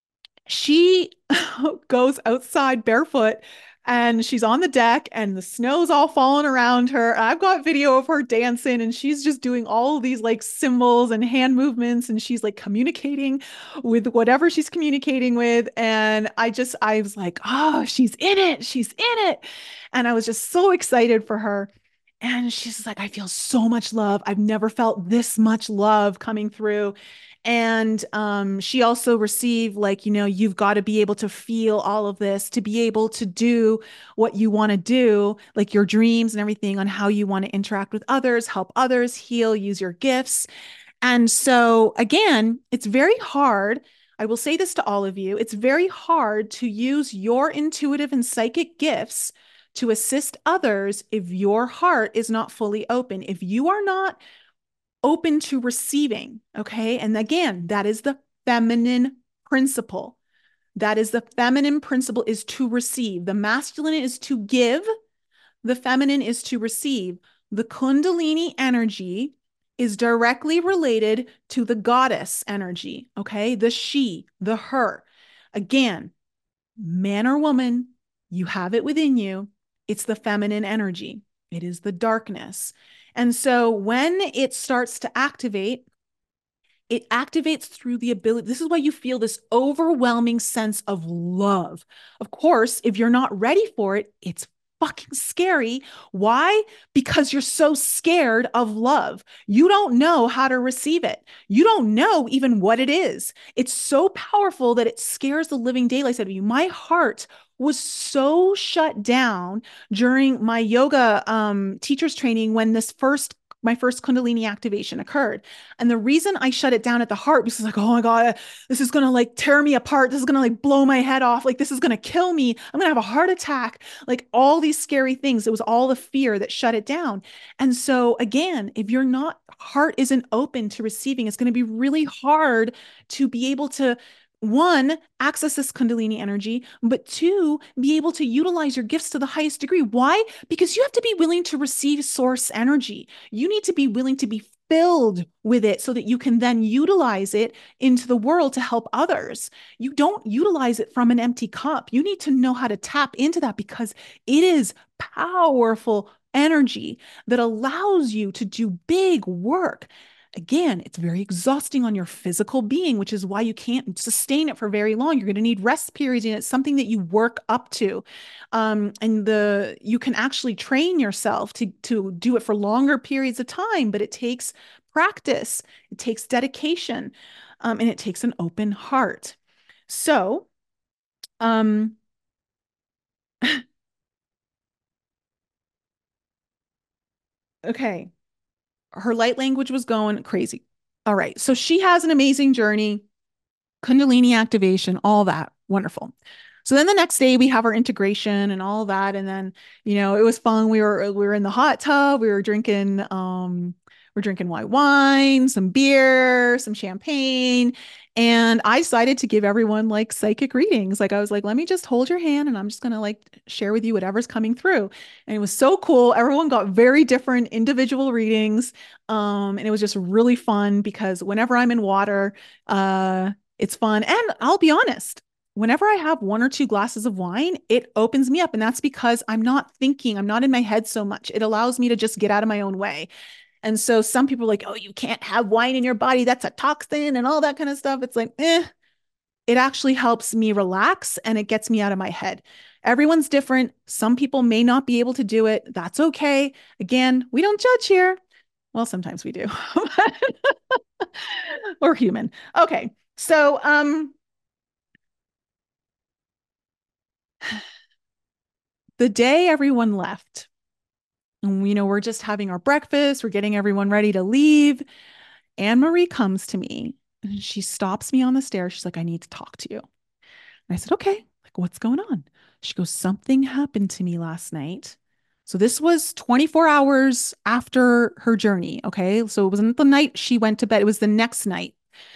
she goes outside barefoot and she's on the deck and the snow's all falling around her. I've got video of her dancing and she's just doing all of these like symbols and hand movements and she's like communicating with whatever she's communicating with. And I was like, oh, she's in it. She's in it. And I was just so excited for her. And she's like, I feel so much love. I've never felt this much love coming through. And she also received, like, you've got to be able to feel all of this to be able to do what you want to do, like your dreams and everything on how you want to interact with others, help others, heal, use your gifts. And so, again, it's very hard. I will say this to all of you, it's very hard to use your intuitive and psychic gifts to assist others if your heart is not fully open. If you are not open to receiving. Okay. And again, that is the feminine principle. That is the feminine principle is to receive. The masculine is to give. The feminine is to receive. The Kundalini energy is directly related to the goddess energy. Okay. The she, the her. Again, man or woman, you have it within you. It's the feminine energy. It is the darkness. And so when it starts to activate, it activates through the ability. This is why you feel this overwhelming sense of love. Of course, if you're not ready for it, it's fucking scary. Why? Because you're so scared of love. You don't know how to receive it. You don't know even what it is. It's so powerful that it scares the living daylights out of you. My heart was so shut down during my yoga teacher's training when my first Kundalini activation occurred. And the reason I shut it down at the heart was like, oh my God, this is going to like tear me apart. This is going to like blow my head off. Like, this is going to kill me. I'm going to have a heart attack. Like all these scary things. It was all the fear that shut it down. And so again, if your heart isn't open to receiving, it's going to be really hard to be able to, one, access this Kundalini energy, but two, be able to utilize your gifts to the highest degree. Why? Because you have to be willing to receive source energy. You need to be willing to be filled with it so that you can then utilize it into the world to help others. You don't utilize it from an empty cup. You need to know how to tap into that because it is powerful energy that allows you to do big work. Again, it's very exhausting on your physical being, which is why you can't sustain it for very long. You're going to need rest periods, and it's something that you work up to. You can actually train yourself to do it for longer periods of time, but it takes practice, it takes dedication, and it takes an open heart. So, um, okay, her light language was going crazy. All right, so she has an amazing journey. Kundalini activation, all that. Wonderful. So then the next day we have our integration and all that. And then, it was fun. We were in the hot tub. We're drinking white wine, some beer, some champagne. And I decided to give everyone like psychic readings. Like I was like, let me just hold your hand and I'm just gonna like share with you whatever's coming through. And it was so cool. Everyone got very different individual readings. And it was just really fun because whenever I'm in water, it's fun. And I'll be honest, whenever I have one or two glasses of wine, it opens me up. And that's because I'm not thinking, I'm not in my head so much. It allows me to just get out of my own way. And so some people are like, oh, you can't have wine in your body. That's a toxin and all that kind of stuff. It's like, it actually helps me relax and it gets me out of my head. Everyone's different. Some people may not be able to do it. That's okay. Again, we don't judge here. Well, sometimes we do. We're human. Okay. So, the day everyone left, and we're just having our breakfast, we're getting everyone ready to leave. Anne Marie comes to me and she stops me on the stairs. She's like, I need to talk to you. And I said, okay, like, what's going on? She goes, something happened to me last night. So this was 24 hours after her journey. Okay. So it wasn't the night she went to bed, it was the next night.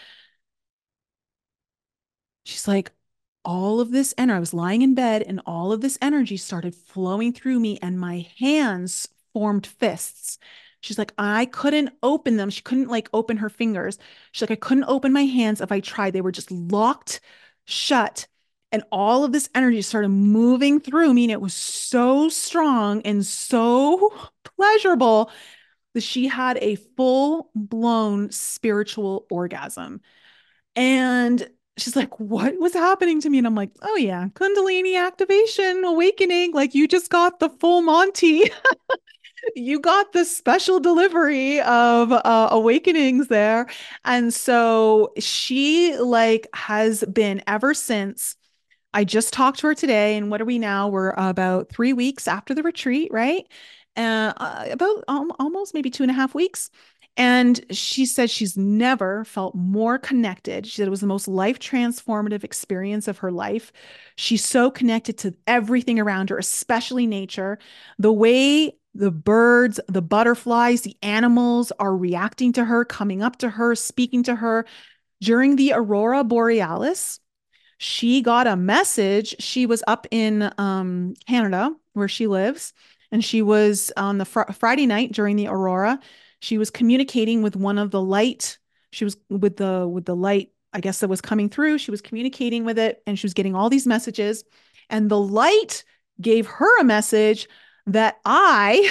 She's like, all of this energy, I was lying in bed and all of this energy started flowing through me and my hands formed fists. She's like, I couldn't open them. She couldn't like open her fingers. She's like, I couldn't open my hands if I tried. They were just locked shut. And all of this energy started moving through me. And it was so strong and so pleasurable that she had a full blown spiritual orgasm. And she's like, what was happening to me? And I'm like, oh, yeah, Kundalini activation, awakening. Like, you just got the full Monty. You got the special delivery of awakenings there. And so she like has been ever since. I just talked to her today, and what are we now? We're about 3 weeks after the retreat, right? About almost maybe 2.5 weeks. And she said she's never felt more connected. She said it was the most life transformative experience of her life. She's so connected to everything around her, especially nature. The way the birds, the butterflies, the animals are reacting to her, coming up to her, speaking to her during the aurora borealis. She got a message. She was up in Canada where she lives, and she was on the Friday night during the aurora. She was communicating with one of the light. She was with the light, I guess, that was coming through. She was communicating with it, and she was getting all these messages. And the light gave her a message that I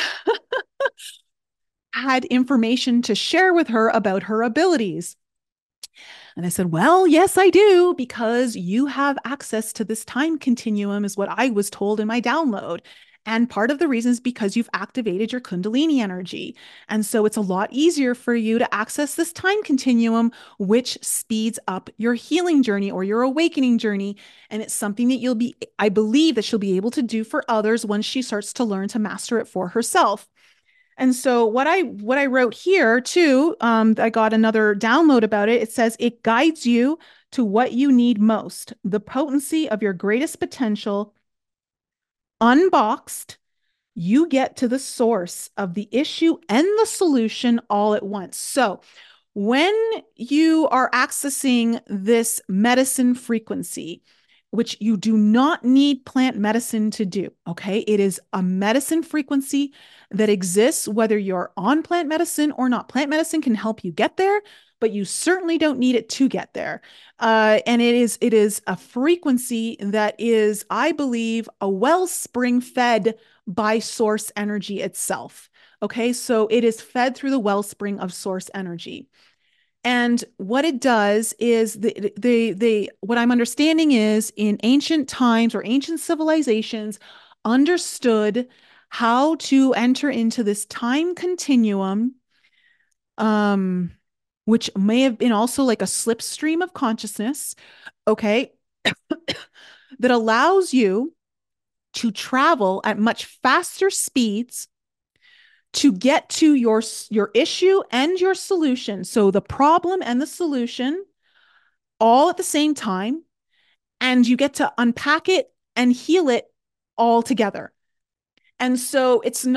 had information to share with her about her abilities. And I said, well, yes, I do, because you have access to this time continuum, is what I was told in my download. And part of the reason is because you've activated your Kundalini energy. And so it's a lot easier for you to access this time continuum, which speeds up your healing journey or your awakening journey. And it's something that I believe that she'll be able to do for others once she starts to learn to master it for herself. And so what I wrote here too, I got another download about it. It says it guides you to what you need most, the potency of your greatest potential. Unboxed, you get to the source of the issue and the solution all at once. So when you are accessing this medicine frequency, which you do not need plant medicine to do, okay? It is a medicine frequency that exists whether you're on plant medicine or not. Plant medicine can help you get there, but you certainly don't need it to get there. And it is a frequency that is, I believe, a wellspring fed by source energy itself. Okay, so it is fed through the wellspring of source energy. And what it does is the what I'm understanding is in ancient times or ancient civilizations understood how to enter into this time continuum, um, which may have been also like a slipstream of consciousness, okay, that allows you to travel at much faster speeds to get to your issue and your solution. So the problem and the solution all at the same time, and you get to unpack it and heal it all together. And so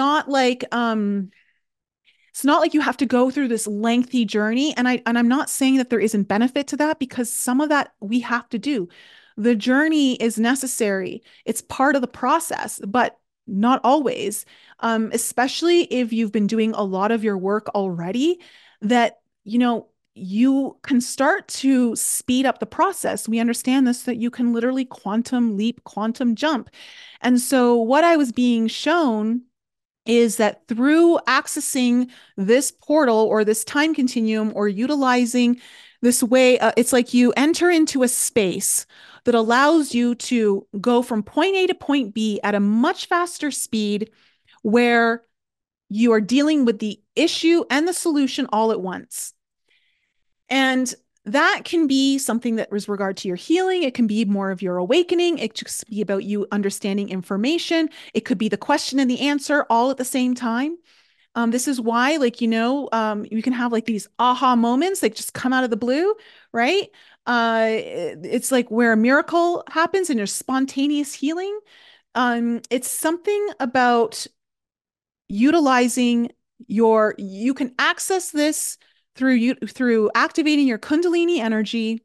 it's not like you have to go through this lengthy journey. And I'm not saying that there isn't benefit to that, because some of that we have to do. The journey is necessary. It's part of the process, but not always. Especially if you've been doing a lot of your work already, that you can start to speed up the process. We understand this, that you can literally quantum leap, quantum jump. And so what I was being shown is that through accessing this portal or this time continuum or utilizing this way, it's like you enter into a space that allows you to go from point A to point B at a much faster speed, where you are dealing with the issue and the solution all at once. And that can be something that was regard to your healing. It can be more of your awakening. It could just be about you understanding information. It could be the question and the answer all at the same time. This is why, like, you can have like these aha moments that just come out of the blue, right? It's like where a miracle happens and there's spontaneous healing. It's something about utilizing you can access this through activating your Kundalini energy,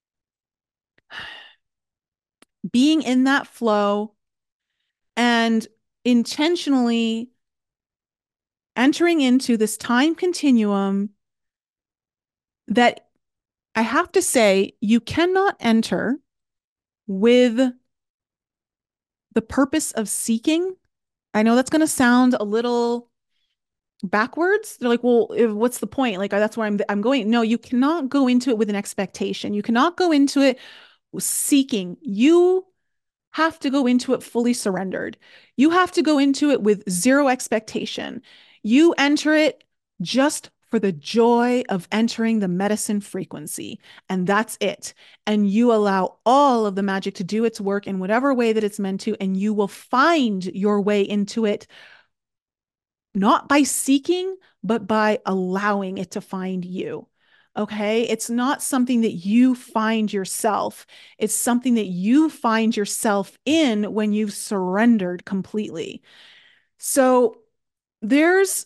being in that flow, and intentionally entering into this time continuum that I have to say you cannot enter with the purpose of seeking. I know that's going to sound a little backwards. They're like, well, what's the point? Like, that's where I'm going. No, you cannot go into it with an expectation. You cannot go into it seeking. You have to go into it fully surrendered. You have to go into it with zero expectation. You enter it just for the joy of entering the medicine frequency. And that's it. And you allow all of the magic to do its work in whatever way that it's meant to. And you will find your way into it, not by seeking, but by allowing it to find you. Okay. It's not something that you find yourself. It's something that you find yourself in when you've surrendered completely. So there's,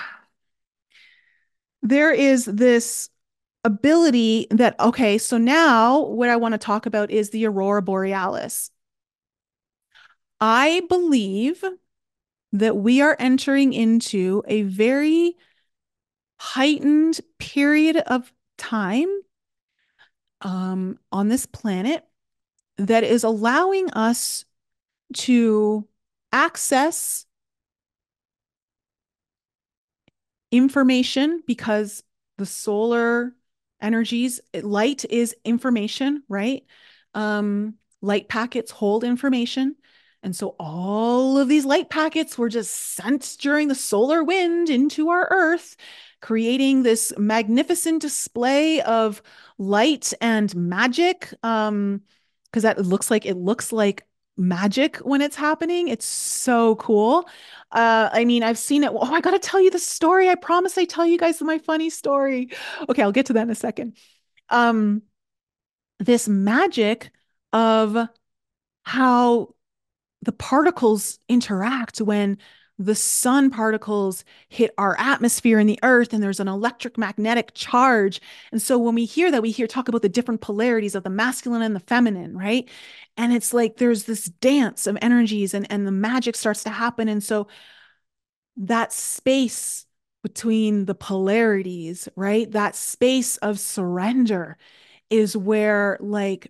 there is this ability that, okay, so now what I want to talk about is the Aurora Borealis. I believe that we are entering into a very heightened period of time on this planet that is allowing us to access information because the solar energies, light is information, right? Light packets hold information. And so all of these light packets were just sent during the solar wind into our Earth, creating this magnificent display of light and magic. Because that looks like magic when it's happening. It's so cool. I mean, I've seen it. Oh, I got to tell you the story. I promise I tell you guys my funny story. Okay, I'll get to that in a second. Um, this magic of how the particles interact when the sun particles hit our atmosphere in the earth and there's an electric magnetic charge. And so when we hear that, we hear talk about the different polarities of the masculine and the feminine, right? And it's like there's this dance of energies and the magic starts to happen. And so that space between the polarities, right? That space of surrender is where, like,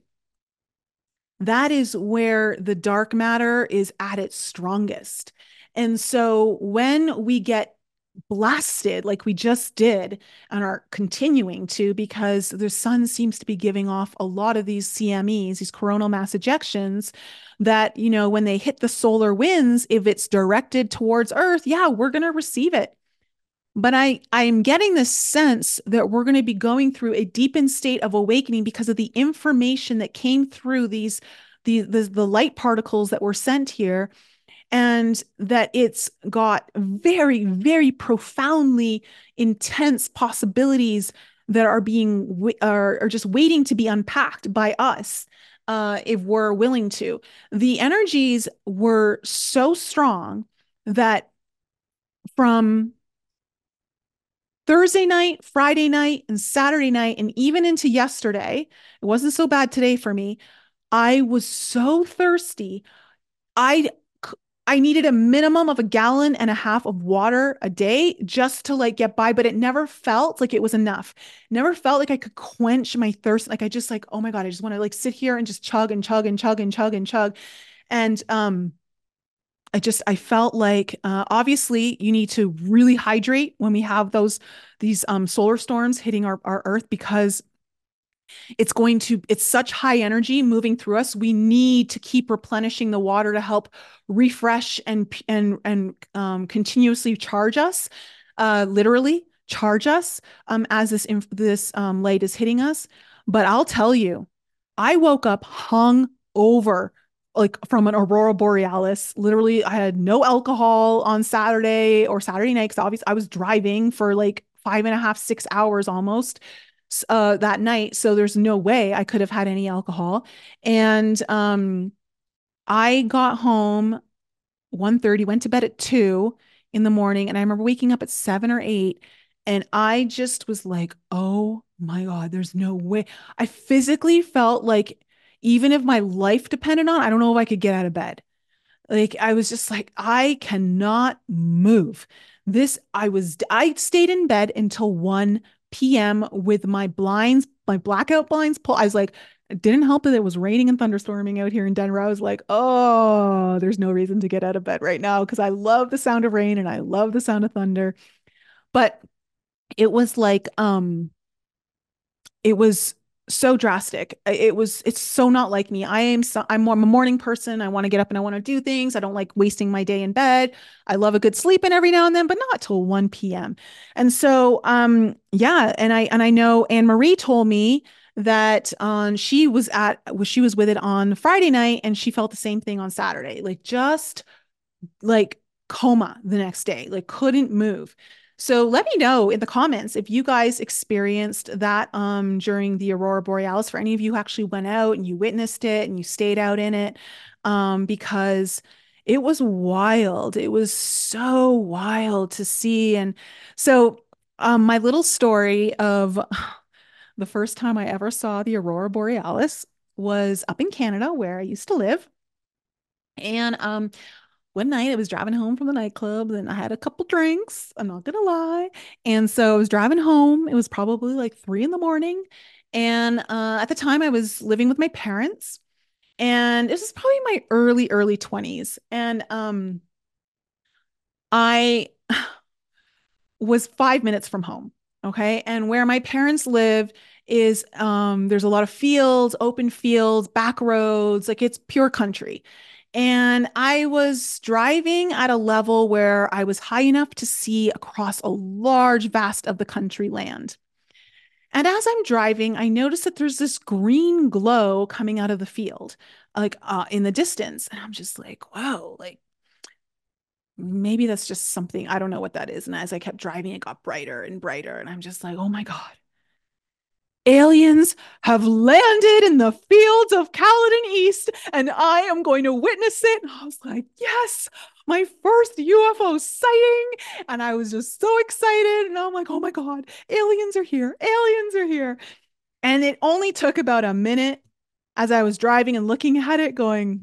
that is where the dark matter is at its strongest. And so when we get blasted like we just did and are continuing to, because the sun seems to be giving off a lot of these CMEs, these coronal mass ejections, that, you know, when they hit the solar winds, if it's directed towards Earth, yeah, we're going to receive it. But I'm getting this sense that we're going to be going through a deepened state of awakening because of the information that came through the light particles that were sent here, and that it's got very, very profoundly intense possibilities that are are just waiting to be unpacked by us, if we're willing to. The energies were so strong that from Thursday night, Friday night, and Saturday night, and even into yesterday, it wasn't so bad today for me. I was so thirsty. I I needed a minimum of a gallon and a half of water a day just to like get by, but it never felt like it was enough. Never felt like I could quench my thirst. Like I just like, oh my God, I just want to like sit here and just chug and chug and chug and chug and chug. And I felt like obviously you need to really hydrate when we have these solar storms hitting our Earth, because it's such high energy moving through us. We need to keep replenishing the water to help refresh and continuously charge us, literally charge us, as this light is hitting us. But I'll tell you, I woke up hung over, like from an aurora borealis. Literally, I had no alcohol on Saturday or Saturday night because obviously I was driving for like 5.5, 6 hours almost that night. So there's no way I could have had any alcohol. And I got home 1:30, went to bed at 2 in the morning. And I remember waking up at 7 or 8. And I just was like, oh my God, there's no way. I physically felt like even if my life depended on, I don't know if I could get out of bed. Like I was just like, I cannot move. I stayed in bed until 1 p.m. with my blinds, my blackout blinds pulled. I was like, it didn't help that it was raining and thunderstorming out here in Denver. I was like, oh, there's no reason to get out of bed right now because I love the sound of rain and I love the sound of thunder. But it was like, it was so drastic. It's so not like me. I'm more I'm a morning person. I want to get up and I want to do things. I don't like wasting my day in bed. I love a good sleep in every now and then, but not till 1 p.m. And so yeah, and I know Anne Marie told me that she was with it on Friday night and she felt the same thing on Saturday. Like just like coma the next day, like couldn't move. So let me know in the comments if you guys experienced that during the aurora borealis, for any of you who actually went out and you witnessed it and you stayed out in it, because it was wild. It was so wild to see. And so my little story of the first time I ever saw the aurora borealis was up in Canada where I used to live. And one night I was driving home from the nightclub and I had a couple drinks. I'm not gonna lie. And so I was driving home. It was probably like 3 in the morning. And at the time I was living with my parents. And this is probably my early 20s. And I was 5 minutes from home. Okay. And where my parents live is there's a lot of fields, open fields, back roads, like it's pure country. And I was driving at a level where I was high enough to see across a large, vast of the country land. And as I'm driving, I noticed that there's this green glow coming out of the field, like in the distance. And I'm just like, whoa, like maybe that's just something, I don't know what that is. And as I kept driving, it got brighter and brighter. And I'm just like, oh my God, aliens have landed in the fields of Caledon East, and I am going to witness it. And I was like, yes, my first UFO sighting. And I was just so excited. And I'm like, oh my God, aliens are here. Aliens are here. And it only took about a minute as I was driving and looking at it, going,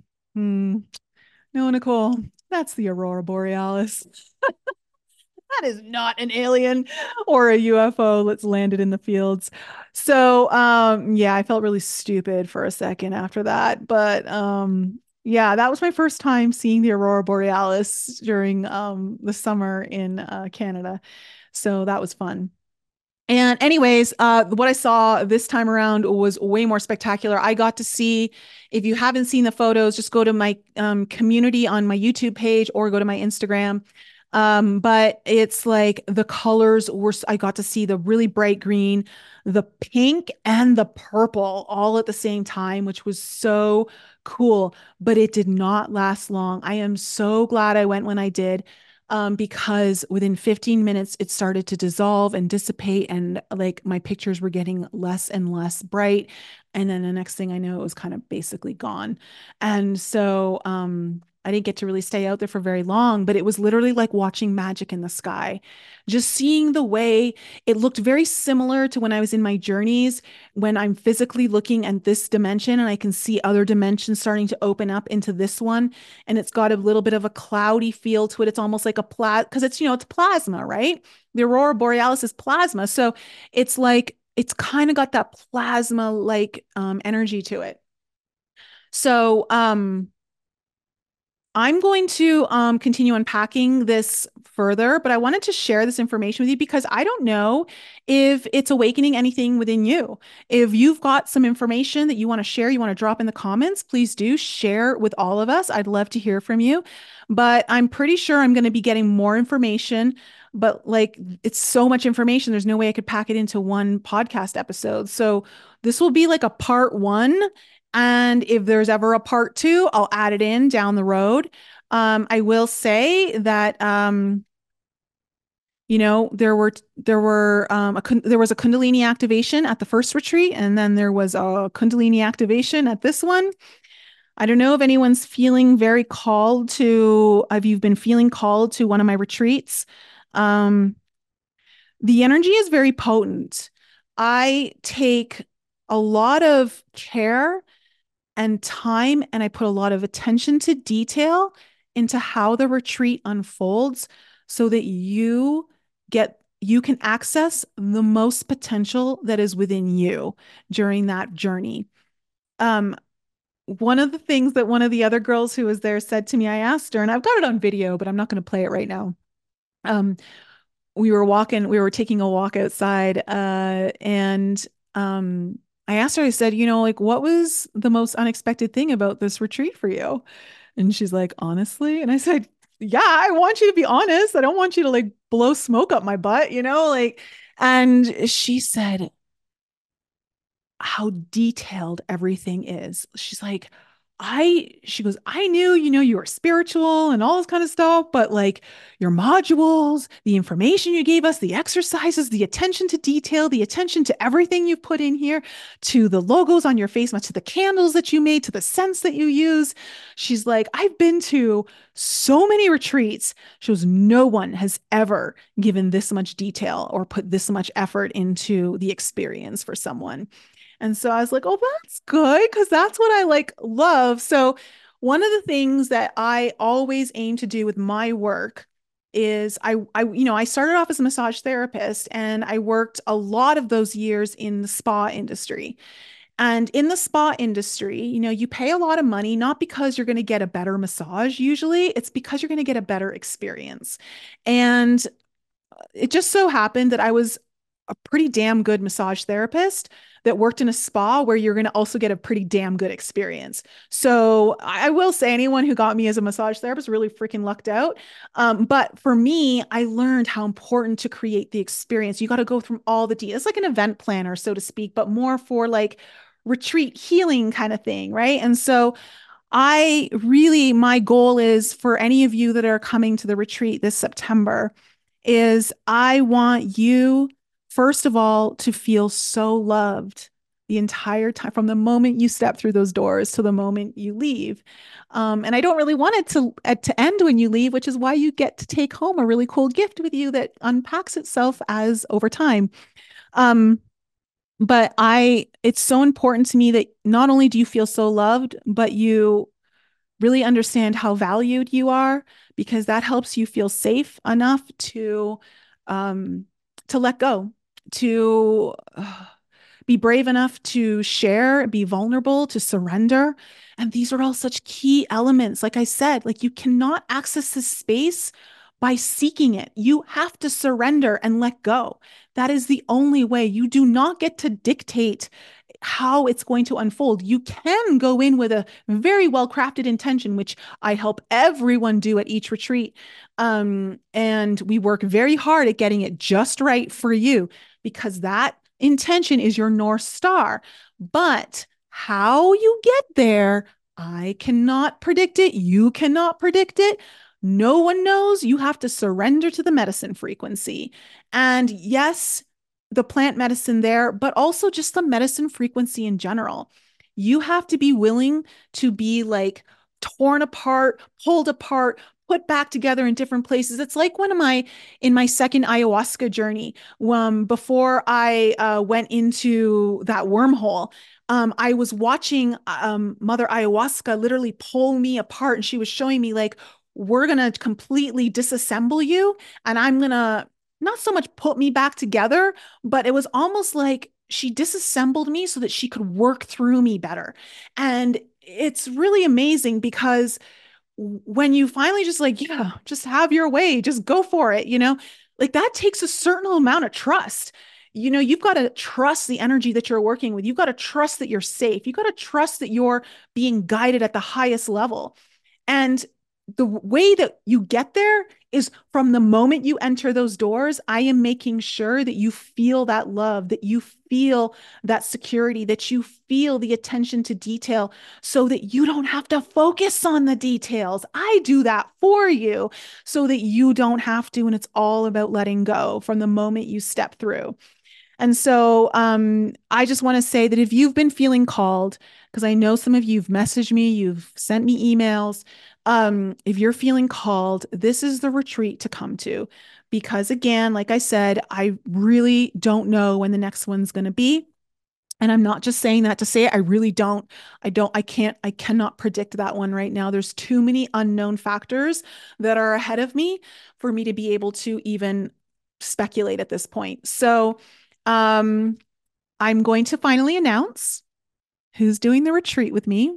no, Nicole, that's the Aurora Borealis. That is not an alien or a UFO that's landed in the fields. So yeah, I felt really stupid for a second after that. But yeah, that was my first time seeing the Aurora Borealis during the summer in Canada. So that was fun. And anyways, what I saw this time around was way more spectacular. I got to see, if you haven't seen the photos, just go to my community on my YouTube page or go to my Instagram. But it's like the colors were, I got to see the really bright green, the pink and the purple all at the same time, which was so cool, but it did not last long. I am so glad I went when I did, because within 15 minutes it started to dissolve and dissipate, and like my pictures were getting less and less bright. And then the next thing I know, it was kind of basically gone. And so I didn't get to really stay out there for very long, but it was literally like watching magic in the sky. Just seeing the way it looked very similar to when I was in my journeys, when I'm physically looking at this dimension and I can see other dimensions starting to open up into this one. And it's got a little bit of a cloudy feel to it. It's almost like because it's, it's plasma, right? The aurora borealis is plasma. So it's like, it's kind of got that plasma like energy to it. So, I'm going to continue unpacking this further, but I wanted to share this information with you because I don't know if it's awakening anything within you. If you've got some information that you want to share, you want to drop in the comments, please do share with all of us. I'd love to hear from you. But I'm pretty sure I'm going to be getting more information, but like it's so much information, there's no way I could pack it into one podcast episode. So this will be like a part one. And if there's ever a part two, I'll add it in down the road. I will say that there was a Kundalini activation at the first retreat, and then there was a Kundalini activation at this one. I don't know if anyone's feeling very called to, if you've been feeling called to one of my retreats. Um, the energy is very potent. I take a lot of care and time, and I put a lot of attention to detail into how the retreat unfolds so that you can access the most potential that is within you during that journey. Um, one of the things that one of the other girls who was there said to me, I asked her, and I've got it on video, but I'm not going to play it right now. Um, we were taking a walk outside, and I asked her, I said, like, what was the most unexpected thing about this retreat for you? And she's like, honestly. And I said, yeah, I want you to be honest. I don't want you to like blow smoke up my butt, like, and she said, how detailed everything is. She's like, she goes, I knew, you were spiritual and all this kind of stuff, but like your modules, the information you gave us, the exercises, the attention to detail, the attention to everything you put in here, to the logos on your face, to the candles that you made, to the scents that you use. She's like, I've been to so many retreats. She goes, no one has ever given this much detail or put this much effort into the experience for someone. And so I was like, oh, that's good because that's what I like love. So one of the things that I always aim to do with my work is I started off as a massage therapist and I worked a lot of those years in the spa industry. And in the spa industry, you pay a lot of money, not because you're going to get a better massage. Usually it's because you're going to get a better experience. And it just so happened that I was a pretty damn good massage therapist that worked in a spa where you're going to also get a pretty damn good experience. So I will say anyone who got me as a massage therapist really freaking lucked out. But for me, I learned how important to create the experience. You got to go through all the details, like an event planner, so to speak, but more for like retreat healing kind of thing. Right. And so my goal is for any of you that are coming to the retreat this September is I want you, first of all, to feel so loved the entire time from the moment you step through those doors to the moment you leave. And I don't really want it to end when you leave, which is why you get to take home a really cool gift with you that unpacks itself as over time. Um, but it's so important to me that not only do you feel so loved, but you really understand how valued you are because that helps you feel safe enough um, to let go, to be brave enough to share, be vulnerable, to surrender. And these are all such key elements. Like I said, like you cannot access this space by seeking it. You have to surrender and let go. That is the only way. You do not get to dictate how it's going to unfold. You can go in with a very well crafted intention, which I help everyone do at each retreat. And we work very hard at getting it just right for you because that intention is your North Star. But how you get there, I cannot predict it. You cannot predict it. No one knows. You have to surrender to the medicine frequency. And yes, the plant medicine there, but also just the medicine frequency in general. You have to be willing to be like torn apart, pulled apart, put back together in different places. It's like when am I in my second ayahuasca journey, before I went into that wormhole. I was watching Mother Ayahuasca literally pull me apart, and she was showing me like, we're gonna completely disassemble you, and I'm gonna not so much put me back together, but it was almost like she disassembled me so that she could work through me better. And it's really amazing because when you finally just like, yeah, just have your way, just go for it, like that takes a certain amount of trust. You've got to trust the energy that you're working with. You've got to trust that you're safe. You've got to trust that you're being guided at the highest level. And the way that you get there is from the moment you enter those doors, I am making sure that you feel that love, that you feel that security, that you feel the attention to detail so that you don't have to focus on the details. I do that for you so that you don't have to. And it's all about letting go from the moment you step through. And so I just want to say that if you've been feeling called, because I know some of you've messaged me, you've sent me emails. If you're feeling called, this is the retreat to come to. Because again, like I said, I really don't know when the next one's going to be. And I'm not just saying that to say it. I really don't. I cannot predict that one right now. There's too many unknown factors that are ahead of me for me to be able to even speculate at this point. So, um, I'm going to finally announce who's doing the retreat with me.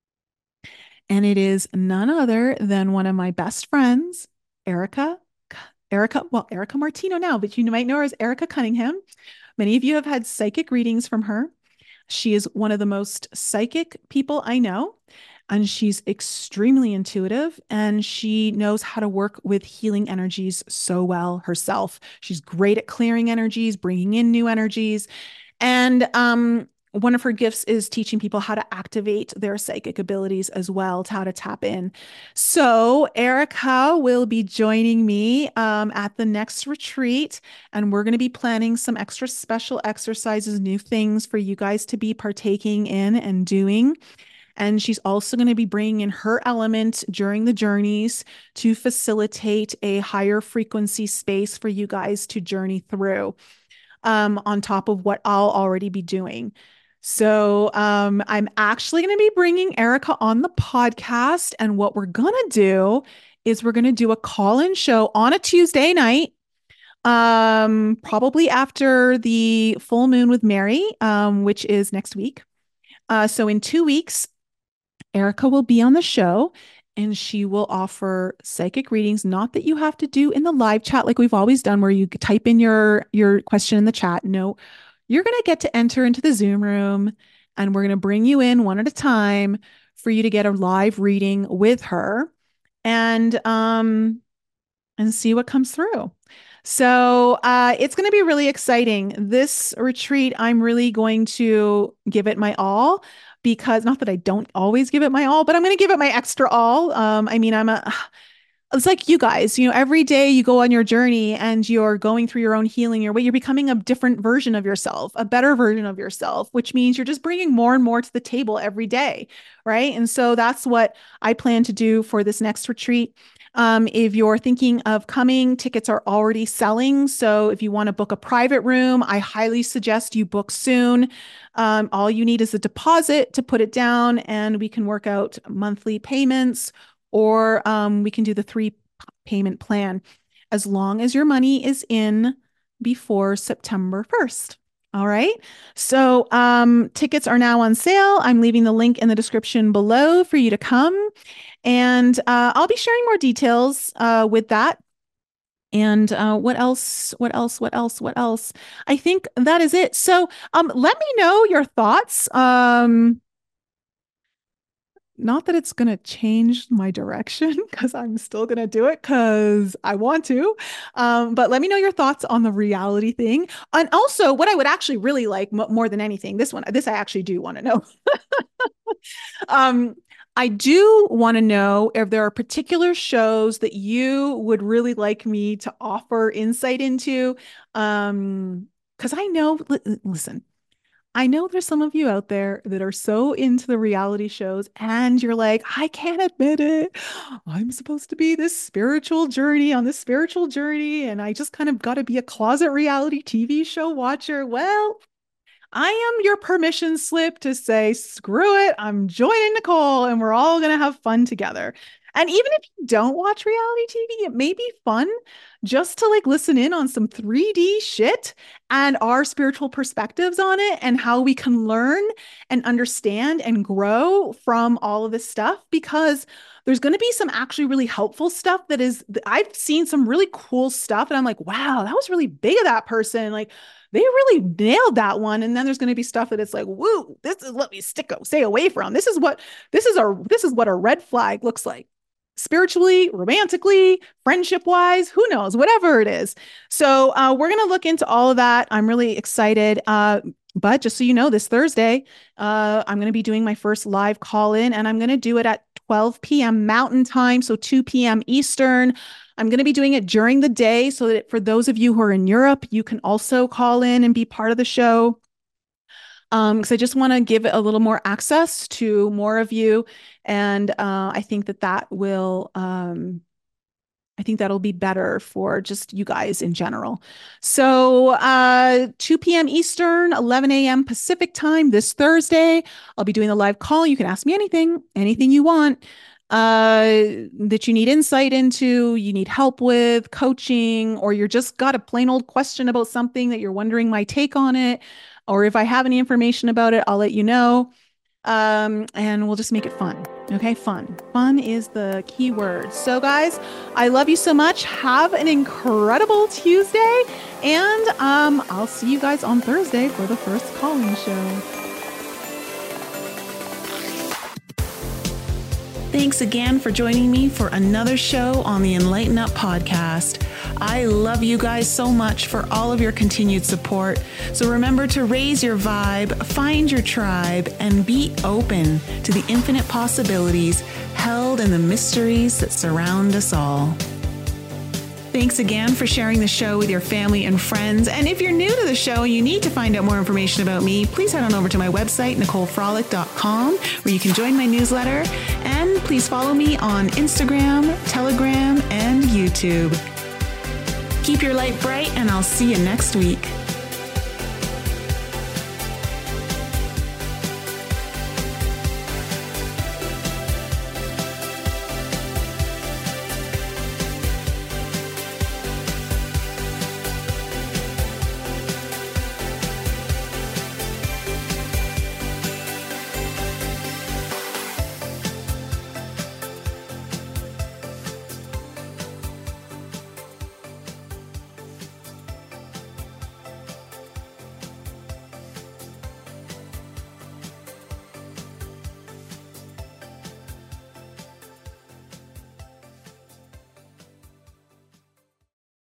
And it is none other than one of my best friends, Erica. Erica Martino now, but you might know her as Erica Cunningham. Many of you have had psychic readings from her. She is one of the most psychic people I know, and she's extremely intuitive and she knows how to work with healing energies so well herself. She's great at clearing energies, bringing in new energies. And one of her gifts is teaching people how to activate their psychic abilities as well, to how to tap in. So, Erica will be joining me at the next retreat, and we're going to be planning some extra special exercises, new things for you guys to be partaking in and doing. And she's also going to be bringing in her element during the journeys to facilitate a higher frequency space for you guys to journey through, on top of what I'll already be doing. So I'm actually going to be bringing Erica on the podcast. And what we're going to do is we're going to do a call in show on a Tuesday night, probably after the full moon with Mary, which is next week. So in 2 weeks, Erica will be on the show and she will offer psychic readings, not that you have to do in the live chat like we've always done, where you type in your question in the chat. No, you're going to get to enter into the Zoom room and we're going to bring you in one at a time for you to get a live reading with her, and see what comes through. So it's going to be really exciting. This retreat, I'm really going to give it my all, because not that I don't always give it my all, but I'm going to give it my extra all. I mean, it's like you guys, every day you go on your journey and you're going through your own healing, you're becoming a different version of yourself, a better version of yourself, which means you're just bringing more and more to the table every day. Right. And so that's what I plan to do for this next retreat. If you're thinking of coming, tickets are already selling. So if you want to book a private room, I highly suggest you book soon. All you need is a deposit to put it down, and we can work out monthly payments, or we can do the 3 payment plan as long as your money is in before September 1st. All right. So tickets are now on sale. I'm leaving the link in the description below for you to come. And I'll be sharing more details with that. And what else? What else? What else? What else? I think that is it. So let me know your thoughts. Not that it's going to change my direction, because I'm still going to do it because I want to. But let me know your thoughts on the reality thing. And also, what I would actually really like more than anything, this I actually do want to know. Um, I do want to know if there are particular shows that you would really like me to offer insight into. Because I know, listen, I know there's some of you out there that are so into the reality shows, and you're like, I can't admit it. I'm supposed to be this spiritual journey on this spiritual journey, and I just kind of got to be a closet reality TV show watcher. Well, I am your permission slip to say, screw it, I'm joining Nicole and we're all going to have fun together. And even if you don't watch reality TV, it may be fun just to like listen in on some 3D shit and our spiritual perspectives on it, and how we can learn and understand and grow from all of this stuff, because there's going to be some actually really helpful stuff I've seen some really cool stuff and I'm like, wow, that was really big of that person. Like, they really nailed that one. And then there's going to be stuff that it's like, woo, this is what we stay away from. This is what a red flag looks like, spiritually, romantically, friendship wise, who knows, whatever it is. So we're going to look into all of that. I'm really excited. But just so you know, this Thursday, I'm going to be doing my first live call in, and I'm going to do it at 12 p.m. Mountain Time, so 2 p.m. Eastern. I'm going to be doing it during the day so that for those of you who are in Europe, you can also call in and be part of the show. Because I just want to give it a little more access to more of you. And I think that will I think that'll be better for just you guys in general. So 2 p.m. Eastern, 11 a.m. Pacific time this Thursday. I'll be doing a live call. You can ask me anything you want that you need insight into, you need help with, coaching, or you're just got a plain old question about something that you're wondering my take on it. Or if I have any information about it, I'll let you know. And we'll just make it fun. Okay, fun. Fun is the key word. So, guys, I love you so much. Have an incredible Tuesday, and I'll see you guys on Thursday for the first calling show. Thanks again for joining me for another show on the Enlighten Up podcast. I love you guys so much for all of your continued support. So remember to raise your vibe, find your tribe, and be open to the infinite possibilities held in the mysteries that surround us all. Thanks again for sharing the show with your family and friends. And if you're new to the show and you need to find out more information about me, please head on over to my website, NicoleFrolick.com, where you can join my newsletter. And please follow me on Instagram, Telegram, and YouTube. Keep your light bright, and I'll see you next week.